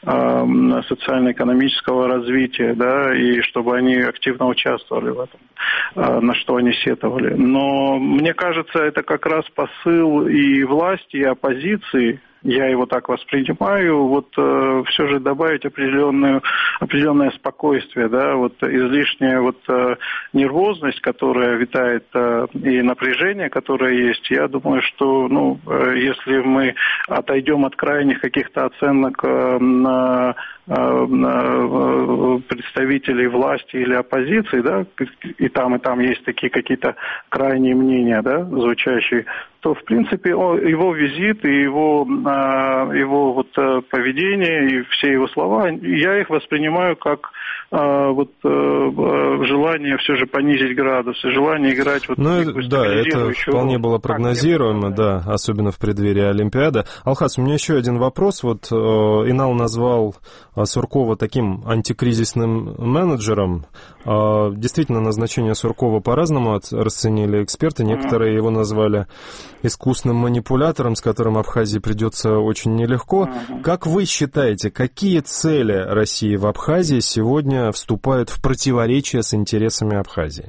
социально-экономического развития, да, и чтобы они активно участвовали в этом, на что они сетовали. Но мне кажется, это как раз посыл и власти, и оппозиции, я его так воспринимаю, вот все же добавить определенное спокойствие, да, вот излишняя вот нервозность, которая витает, и напряжение, которое есть. Я думаю, что, ну, если мы отойдем от крайних каких-то оценок на представителей власти или оппозиции, да, и там есть такие какие-то крайние мнения, да, звучащие, то, в принципе, его визит и его вот поведение и все его слова, я их воспринимаю как желание все же понизить градусы, желание играть да, это вполне было прогнозируемо, да, особенно в преддверии Олимпиады. Алхас, у меня еще один вопрос. Инал назвал Суркова таким антикризисным менеджером. Действительно, назначение Суркова по-разному расценили эксперты. Некоторые его назвали искусным манипулятором, с которым Абхазии придется очень нелегко. Как вы считаете, какие цели России в Абхазии сегодня вступают в противоречие с интересами Абхазии?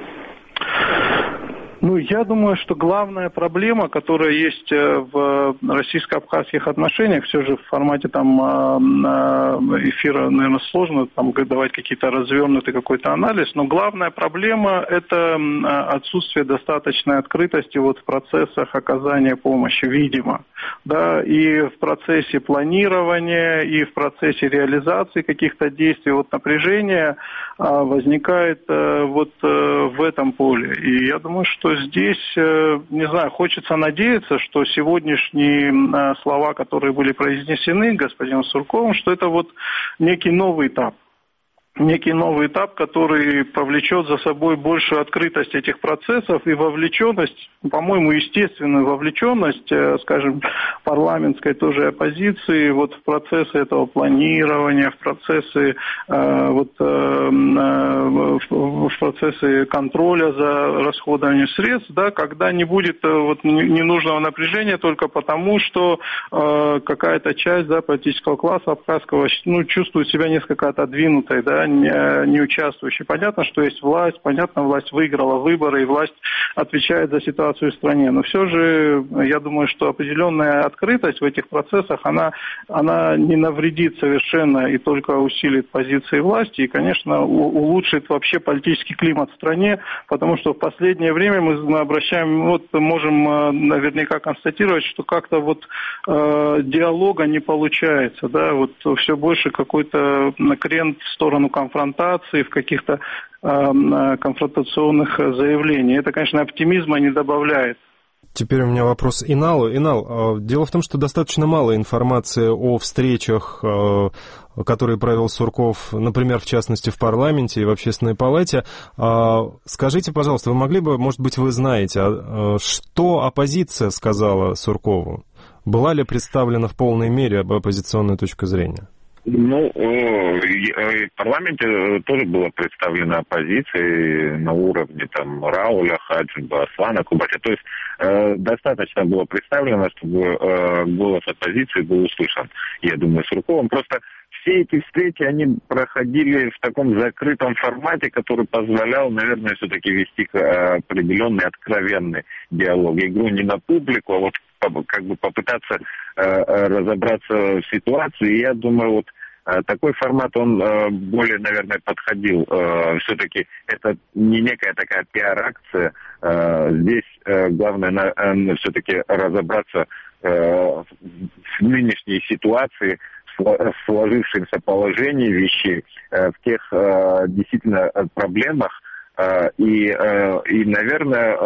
Я думаю, что главная проблема, которая есть в российско-абхазских отношениях, все же в формате эфира, наверное, сложно давать какие-то развернутый какой-то анализ, но главная проблема – это отсутствие достаточной открытости в процессах оказания помощи, видимо. Да, и в процессе планирования, и в процессе реализации каких-то действий напряжение возникает в этом поле. И я думаю, что здесь, не знаю, хочется надеяться, что сегодняшние слова, которые были произнесены господином Сурковым, что это некий новый этап. Некий новый этап, который повлечет за собой большую открытость этих процессов и вовлеченность, по-моему, естественную вовлеченность, скажем, парламентской тоже оппозиции в процессы этого планирования, в процессы, в процессы контроля за расходованием средств, да, когда не будет ненужного напряжения только потому, что какая-то часть, да, политического класса абхазского чувствует себя несколько отодвинутой, да, не участвующий. Понятно, что есть власть, власть выиграла выборы, и власть отвечает за ситуацию в стране. Но все же, я думаю, что определенная открытость в этих процессах, она не навредит совершенно и только усилит позиции власти, и, конечно, улучшит вообще политический климат в стране, потому что в последнее время мы можем наверняка констатировать, что как-то диалога не получается, да, все больше какой-то накрен в сторону конфронтации, в каких-то конфронтационных заявлений. Это, конечно, оптимизма не добавляет. Теперь у меня вопрос Иналу. Инал, дело в том, что достаточно мало информации о встречах, которые провел Сурков, например, в частности, в парламенте и в Общественной палате. Скажите, пожалуйста, вы могли бы, может быть, вы знаете, что оппозиция сказала Суркову? Была ли представлена в полной мере оппозиционная точка зрения? В парламенте тоже была представлена оппозиция на уровне Рауля, Хаджиба, Аслана, Кубатя. То есть достаточно было представлено, чтобы голос оппозиции был услышан, я думаю, Сурковым. Просто все эти встречи, они проходили в таком закрытом формате, который позволял, наверное, все-таки вести определенный откровенный диалог. Игру не на публику, а попытаться разобраться в ситуации. И я думаю, такой формат, он более, наверное, подходил. Все-таки это не некая такая пиар-акция. Здесь главное все-таки разобраться в нынешней ситуации, в сложившемся положении вещей, в тех действительно проблемах. И наверное,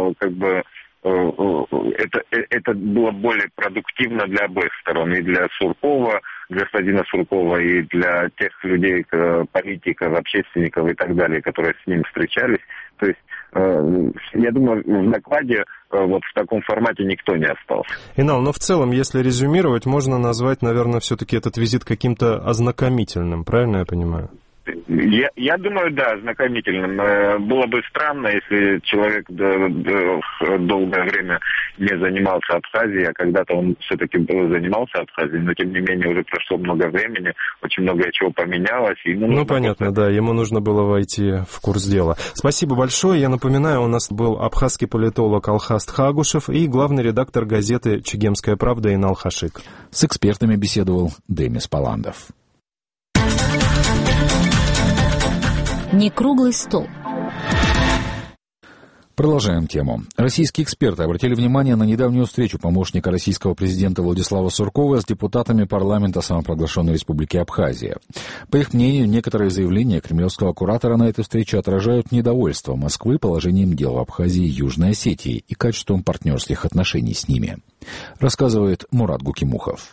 это было более продуктивно для обоих сторон, и для Суркова, господина Суркова, и для тех людей, политиков, общественников и так далее, которые с ним встречались. То есть, я думаю, в докладе в таком формате никто не остался. Инал, но в целом, если резюмировать, можно назвать, наверное, все-таки этот визит каким-то ознакомительным, правильно я понимаю? Я думаю, да, ознакомительным. Было бы странно, если человек долгое время не занимался Абхазией, а когда-то он все-таки занимался Абхазией, но тем не менее уже прошло много времени, очень многое чего поменялось. И понятно, да, ему нужно было войти в курс дела. Спасибо большое. Я напоминаю, у нас был абхазский политолог Алхас Тхагушев и главный редактор газеты «Чегемская правда» Инал Хашик. С экспертами беседовал Демис Паландов. Не круглый стол. Продолжаем тему. Российские эксперты обратили внимание на недавнюю встречу помощника российского президента Владислава Суркова с депутатами парламента самопровозглашенной Республики Абхазия. По их мнению, некоторые заявления кремлевского куратора на этой встрече отражают недовольство Москвы положением дел в Абхазии и Южной Осетии и качеством партнерских отношений с ними. Рассказывает Мурат Гукимухов.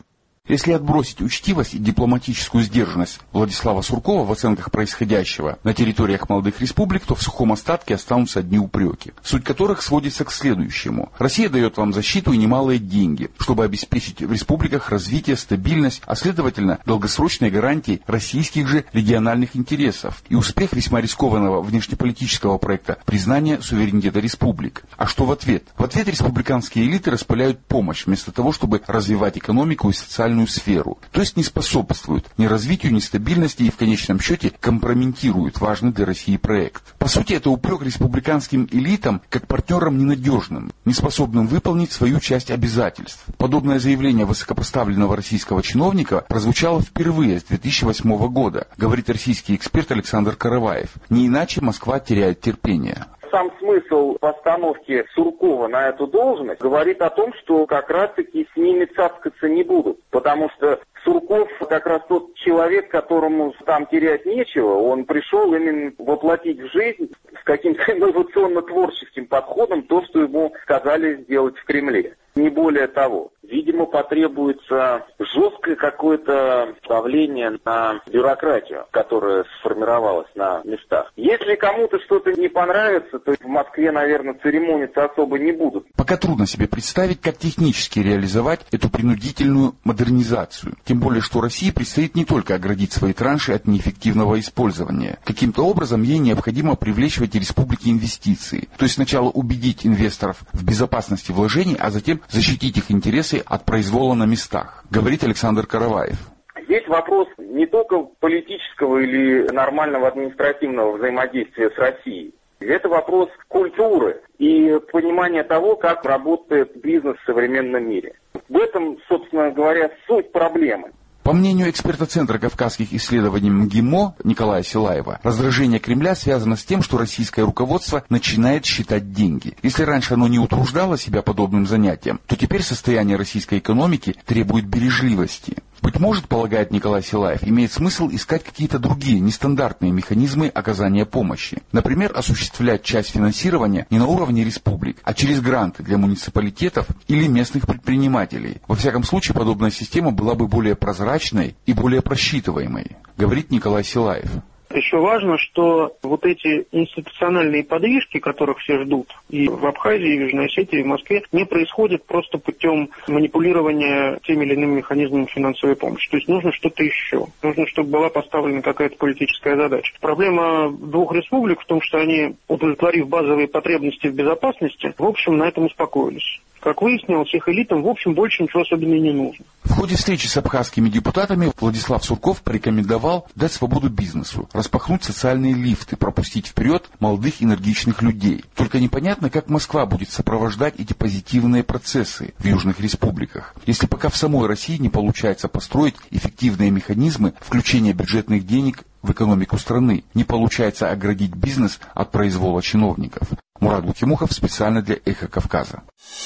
Если отбросить учтивость и дипломатическую сдержанность Владислава Суркова в оценках происходящего на территориях молодых республик, то в сухом остатке останутся одни упреки, суть которых сводится к следующему. Россия дает вам защиту и немалые деньги, чтобы обеспечить в республиках развитие, стабильность, а следовательно долгосрочные гарантии российских же региональных интересов и успех весьма рискованного внешнеполитического проекта признания суверенитета республик. А что в ответ? В ответ республиканские элиты распыляют помощь вместо того, чтобы развивать экономику и социальную сферу, то есть не способствуют ни развитию, ни стабильности и в конечном счете компрометируют важный для России проект. По сути, это упрек республиканским элитам как партнерам ненадежным, неспособным выполнить свою часть обязательств. Подобное заявление высокопоставленного российского чиновника прозвучало впервые с 2008 года, говорит российский эксперт Александр Караваев. Не иначе Москва теряет терпение. Сам смысл постановки Суркова на эту должность говорит о том, что как раз-таки с ними цацкаться не будут. Потому что Сурков как раз тот человек, которому там терять нечего. Он пришел именно воплотить в жизнь с каким-то инновационно-творческим подходом то, что ему сказали сделать в Кремле. Не более того. Видимо, потребуется жесткое какое-то давление на бюрократию, которая сформировалась на местах. Если кому-то что-то не понравится, то в Москве, наверное, церемониться особо не будут. Пока трудно себе представить, как технически реализовать эту принудительную модернизацию. Тем более, что России предстоит не только оградить свои транши от неэффективного использования. Каким-то образом ей необходимо привлечь в эти республики инвестиции. То есть сначала убедить инвесторов в безопасности вложений, а затем защитить их интересы от произвола на местах, говорит Александр Караваев. Здесь вопрос не только политического или нормального административного взаимодействия с Россией. Это вопрос культуры и понимания того, как работает бизнес в современном мире. В этом, собственно говоря, суть проблемы. По мнению эксперта Центра кавказских исследований МГИМО Николая Силаева, раздражение Кремля связано с тем, что российское руководство начинает считать деньги. Если раньше оно не утруждало себя подобным занятием, то теперь состояние российской экономики требует бережливости. Быть может, полагает Николай Силаев, имеет смысл искать какие-то другие, нестандартные механизмы оказания помощи. Например, осуществлять часть финансирования не на уровне республик, а через гранты для муниципалитетов или местных предпринимателей. Во всяком случае, подобная система была бы более прозрачной и более просчитываемой, говорит Николай Силаев. Еще важно, что вот эти институциональные подвижки, которых все ждут, и в Абхазии, и в Южной Осетии, и в Москве, не происходят просто путем манипулирования теми или иными механизмами финансовой помощи. То есть нужно что-то еще. Нужно, чтобы была поставлена какая-то политическая задача. Проблема двух республик в том, что они, удовлетворив базовые потребности в безопасности, в общем, на этом успокоились. Как выяснилось, их элитам, в общем, больше ничего особенно не нужно. В ходе встречи с абхазскими депутатами Владислав Сурков порекомендовал дать свободу бизнесу, распахнуть социальные лифты, пропустить вперед молодых энергичных людей. Только непонятно, как Москва будет сопровождать эти позитивные процессы в южных республиках, если пока в самой России не получается построить эффективные механизмы включения бюджетных денег в экономику страны, не получается оградить бизнес от произвола чиновников. Мурат Бутимухов специально для «Эхо Кавказа».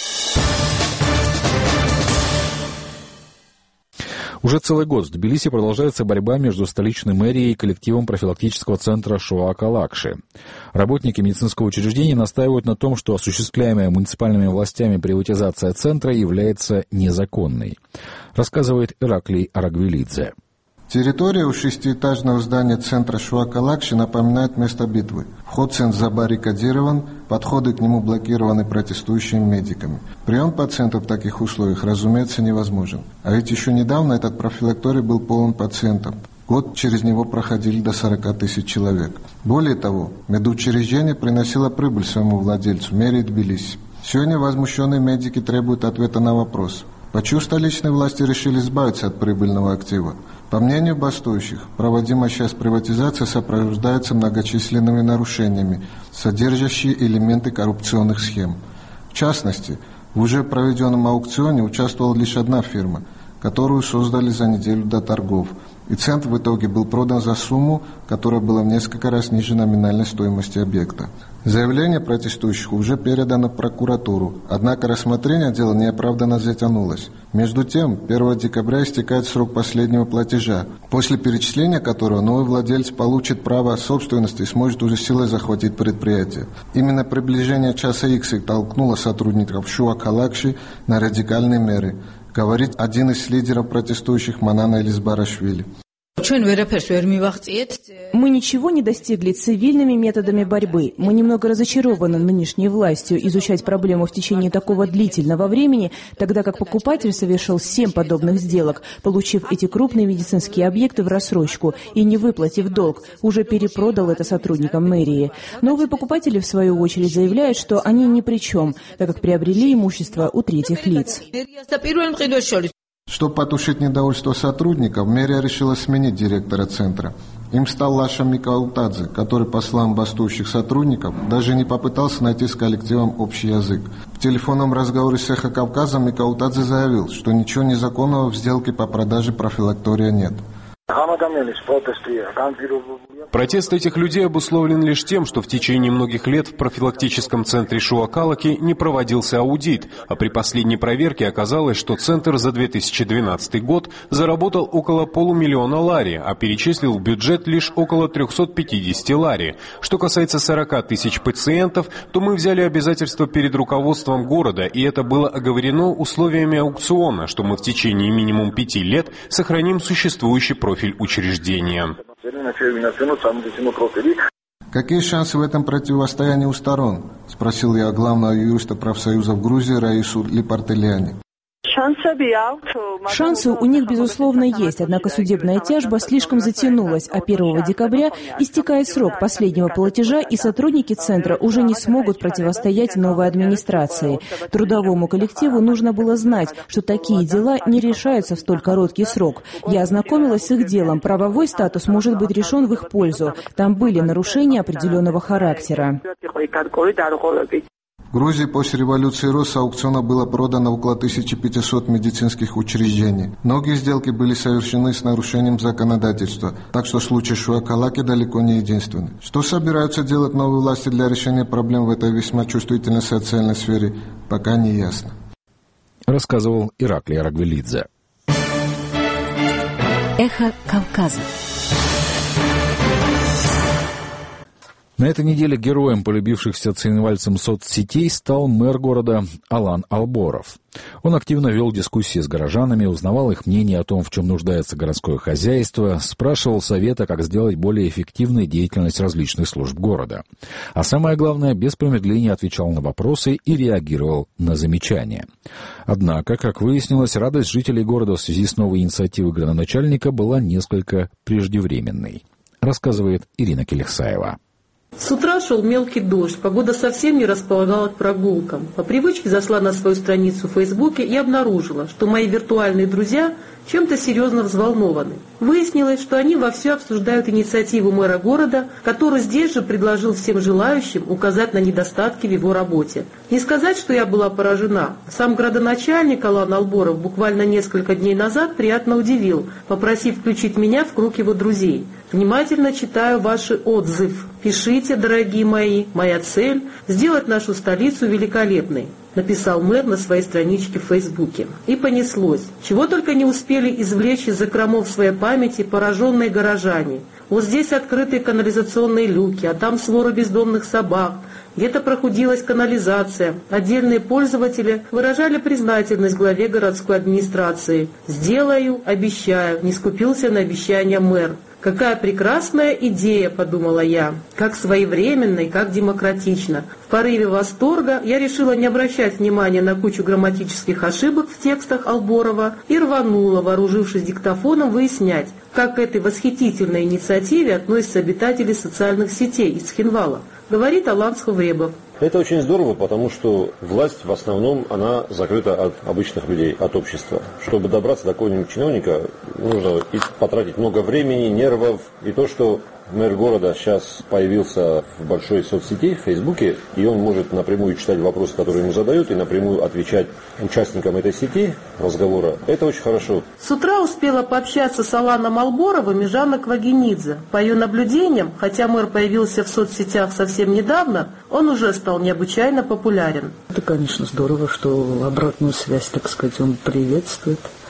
Уже целый год в Тбилиси продолжается борьба между столичной мэрией и коллективом профилактического центра Шоак-Алакши. Работники медицинского учреждения настаивают на том, что осуществляемая муниципальными властями приватизация центра является незаконной, рассказывает Ираклий Арагвелидзе. Территория у шестиэтажного здания центра Шоак-Алакши напоминает место битвы. Вход в центр забаррикадирован, подходы к нему блокированы протестующими медиками. Прием пациентов в таких условиях, разумеется, невозможен. А ведь еще недавно этот профилакторий был полон пациентов. Год через него проходили до 40 тысяч человек. Более того, медучреждение приносило прибыль своему владельцу, мэрии Тбилиси. Сегодня возмущенные медики требуют ответа на вопрос, почему столичные власти решили избавиться от прибыльного актива. По мнению бастующих, проводимая сейчас приватизация сопровождается многочисленными нарушениями, содержащие элементы коррупционных схем. В частности, в уже проведенном аукционе участвовала лишь одна фирма, которую создали за неделю до торгов, и центр в итоге был продан за сумму, которая была в несколько раз ниже номинальной стоимости объекта. Заявление протестующих уже передано в прокуратуру, однако рассмотрение дела неоправданно затянулось. Между тем, 1 декабря истекает срок последнего платежа, после перечисления которого новый владелец получит право собственности и сможет уже силой захватить предприятие. Именно приближение часа Х и толкнуло сотрудников Шоак-Алакши на радикальные меры. говорит один из лидеров протестующих Манана Элизбарашвили. Мы ничего не достигли цивильными методами борьбы. Мы немного разочарованы нынешней властью изучать проблему в течение такого длительного времени, тогда как покупатель совершил 7 подобных сделок, получив эти крупные медицинские объекты в рассрочку и не выплатив долг, уже перепродал это сотрудникам мэрии. Новые покупатели, в свою очередь, заявляют, что они ни при чем, так как приобрели имущество у третьих лиц. Чтобы потушить недовольство сотрудников, мэрия решила сменить директора центра. Им стал Лаша Микаутадзе, который, по словам бастующих сотрудников, даже не попытался найти с коллективом общий язык. В телефонном разговоре с «Эхо Кавказа» Микаутадзе заявил, что ничего незаконного в сделке по продаже профилактория нет. Протест этих людей обусловлен лишь тем, что в течение многих лет в профилактическом центре Шуакалаки не проводился аудит, а при последней проверке оказалось, что центр за 2012 год заработал около $500 000 лари, а перечислил в бюджет лишь около 350 лари. Что касается 40 тысяч пациентов, то мы взяли обязательство перед руководством города, и это было оговорено условиями аукциона, что мы в течение минимум 5 лет сохраним существующий профиль учреждения. Какие шансы в этом противостоянии у сторон? Спросил я главного юриста профсоюза в Грузии Раису Липартеляни. Шансы у них, безусловно, есть, однако судебная тяжба слишком затянулась, а 1 декабря истекает срок последнего платежа, и сотрудники центра уже не смогут противостоять новой администрации. Трудовому коллективу нужно было знать, что такие дела не решаются в столь короткий срок. Я ознакомилась с их делом, правовой статус может быть решен в их пользу. Там были нарушения определенного характера. В Грузии после революции РОС с аукциона было продано около 1500 медицинских учреждений. Многие сделки были совершены с нарушением законодательства, так что случай Шуакалаки далеко не единственный. Что собираются делать новые власти для решения проблем в этой весьма чувствительной социальной сфере, пока не ясно. Рассказывал Ираклий Арагвелидзе. Эхо Кавказа. На этой неделе героем полюбившихся цейнвальцам соцсетей стал мэр города Алан Алборов. Он активно вел дискуссии с горожанами, узнавал их мнение о том, в чем нуждается городское хозяйство, спрашивал совета, как сделать более эффективной деятельность различных служб города. А самое главное, без промедления отвечал на вопросы и реагировал на замечания. Однако, как выяснилось, радость жителей города в связи с новой инициативой градоначальника была несколько преждевременной. Рассказывает Ирина Келехсаева. С утра шел мелкий дождь, погода совсем не располагала к прогулкам. По привычке зашла на свою страницу в Фейсбуке и обнаружила, что мои виртуальные друзья чем-то серьезно взволнованы. Выяснилось, что они вовсю обсуждают инициативу мэра города, который здесь же предложил всем желающим указать на недостатки в его работе. Не сказать, что я была поражена. Сам градоначальник Алан Алборов буквально несколько дней назад приятно удивил, попросив включить меня в круг его друзей. Внимательно читаю ваши отзывы. Пишите, дорогие мои, моя цель – сделать нашу столицу великолепной, написал мэр на своей страничке в Фейсбуке. И понеслось. Чего только не успели извлечь из закромов своей памяти пораженные горожане. Вот здесь открытые канализационные люки, а там своры бездомных собак. Где-то прохудилась канализация. Отдельные пользователи выражали признательность главе городской администрации. «Сделаю, обещаю», не скупился на обещания мэр. «Какая прекрасная идея», — подумала я, как своевременно и как демократично. В порыве восторга я решила не обращать внимания на кучу грамматических ошибок в текстах Алборова и рванула, вооружившись диктофоном, выяснять, как к этой восхитительной инициативе относятся обитатели социальных сетей из Цхинвала. Говорит Алан Сховребов. Это очень здорово, потому что власть в основном, она закрыта от обычных людей, от общества. Чтобы добраться до какого-нибудь чиновника, нужно потратить много времени, нервов. И то, что мэр города сейчас появился в большой соцсети, в Фейсбуке, и он может напрямую читать вопросы, которые ему задают, и напрямую отвечать участникам этой сети разговора, это очень хорошо. С утра успела пообщаться с Аланом Алборовым и Жанной Квагенидзе. По ее наблюдениям, хотя мэр появился в соцсетях совсем недавно, он уже стал необычайно популярен. Это, конечно, здорово, что обратную связь, так сказать, он приветствует.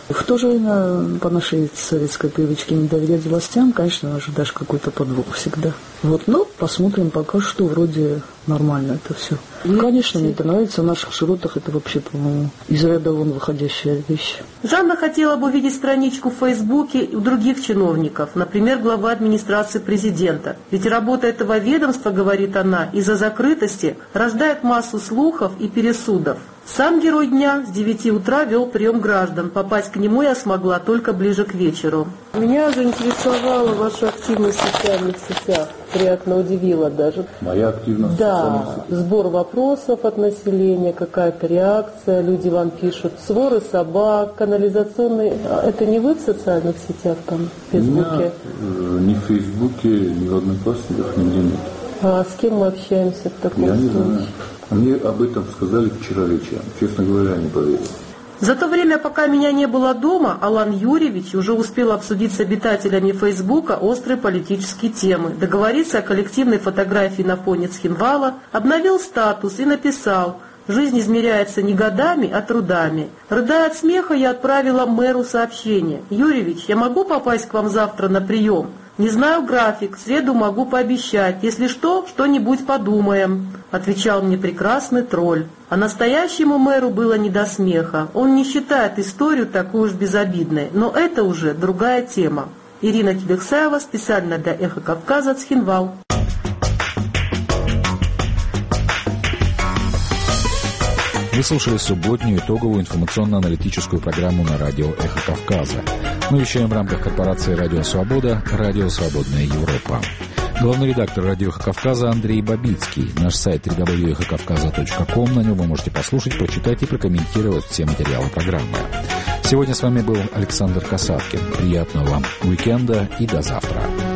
В то же время, по нашей советской привычке не доверять властям, конечно, ожидаешь какой-то подвох всегда. Вот, но посмотрим, пока что вроде нормально это все. И, конечно, мне это нравится, в наших широтах это вообще, по-моему, из ряда вон выходящая вещь. Жанна хотела бы увидеть страничку в Фейсбуке у других чиновников, например, главы администрации президента. Ведь работа этого ведомства, говорит она, из-за закрытости рождает массу слухов и пересудов. Сам герой дня с 9 утра вел прием граждан. Попасть к нему я смогла только ближе к вечеру. Меня заинтересовала ваша активность в социальных сетях. Приятно удивила даже. Моя активность в социальных сетях? Сбор вопросов от населения, какая-то реакция. Люди вам пишут. Своры собак, канализационные. Это не вы в социальных сетях там, в Фейсбуке? Меня ни в Фейсбуке, ни в Одноклассниках, нигде нет. А с кем мы общаемся в таком случае? Я не знаю. Мне об этом сказали вчера вечером. Честно говоря, не поверил. За то время, пока меня не было дома, Алан Юрьевич уже успел обсудить с обитателями Фейсбука острые политические темы, договориться о коллективной фотографии на фоне Цхинвала, обновил статус и написал: «Жизнь измеряется не годами, а трудами». Рыдая от смеха, я отправила мэру сообщение: «Юрьевич, я могу попасть к вам завтра на прием? Не знаю график, в среду могу пообещать. Если что, что-нибудь подумаем», — отвечал мне прекрасный тролль. А настоящему мэру было не до смеха. Он не считает историю такой уж безобидной. Но это уже другая тема. Ирина Кибексаева, специально для «Эхо Кавказа», Цхинвал. Вы слушали субботнюю итоговую информационно-аналитическую программу на радио «Эхо Кавказа». Мы вещаем в рамках корпорации «Радио Свобода», «Радио Свободная Европа». Главный редактор радио «Эхо Кавказа» Андрей Бабицкий. Наш сайт www.эхокавказа.ком. На нем вы можете послушать, прочитать и прокомментировать все материалы программы. Сегодня с вами был Александр Касаткин. Приятного вам уикенда и до завтра.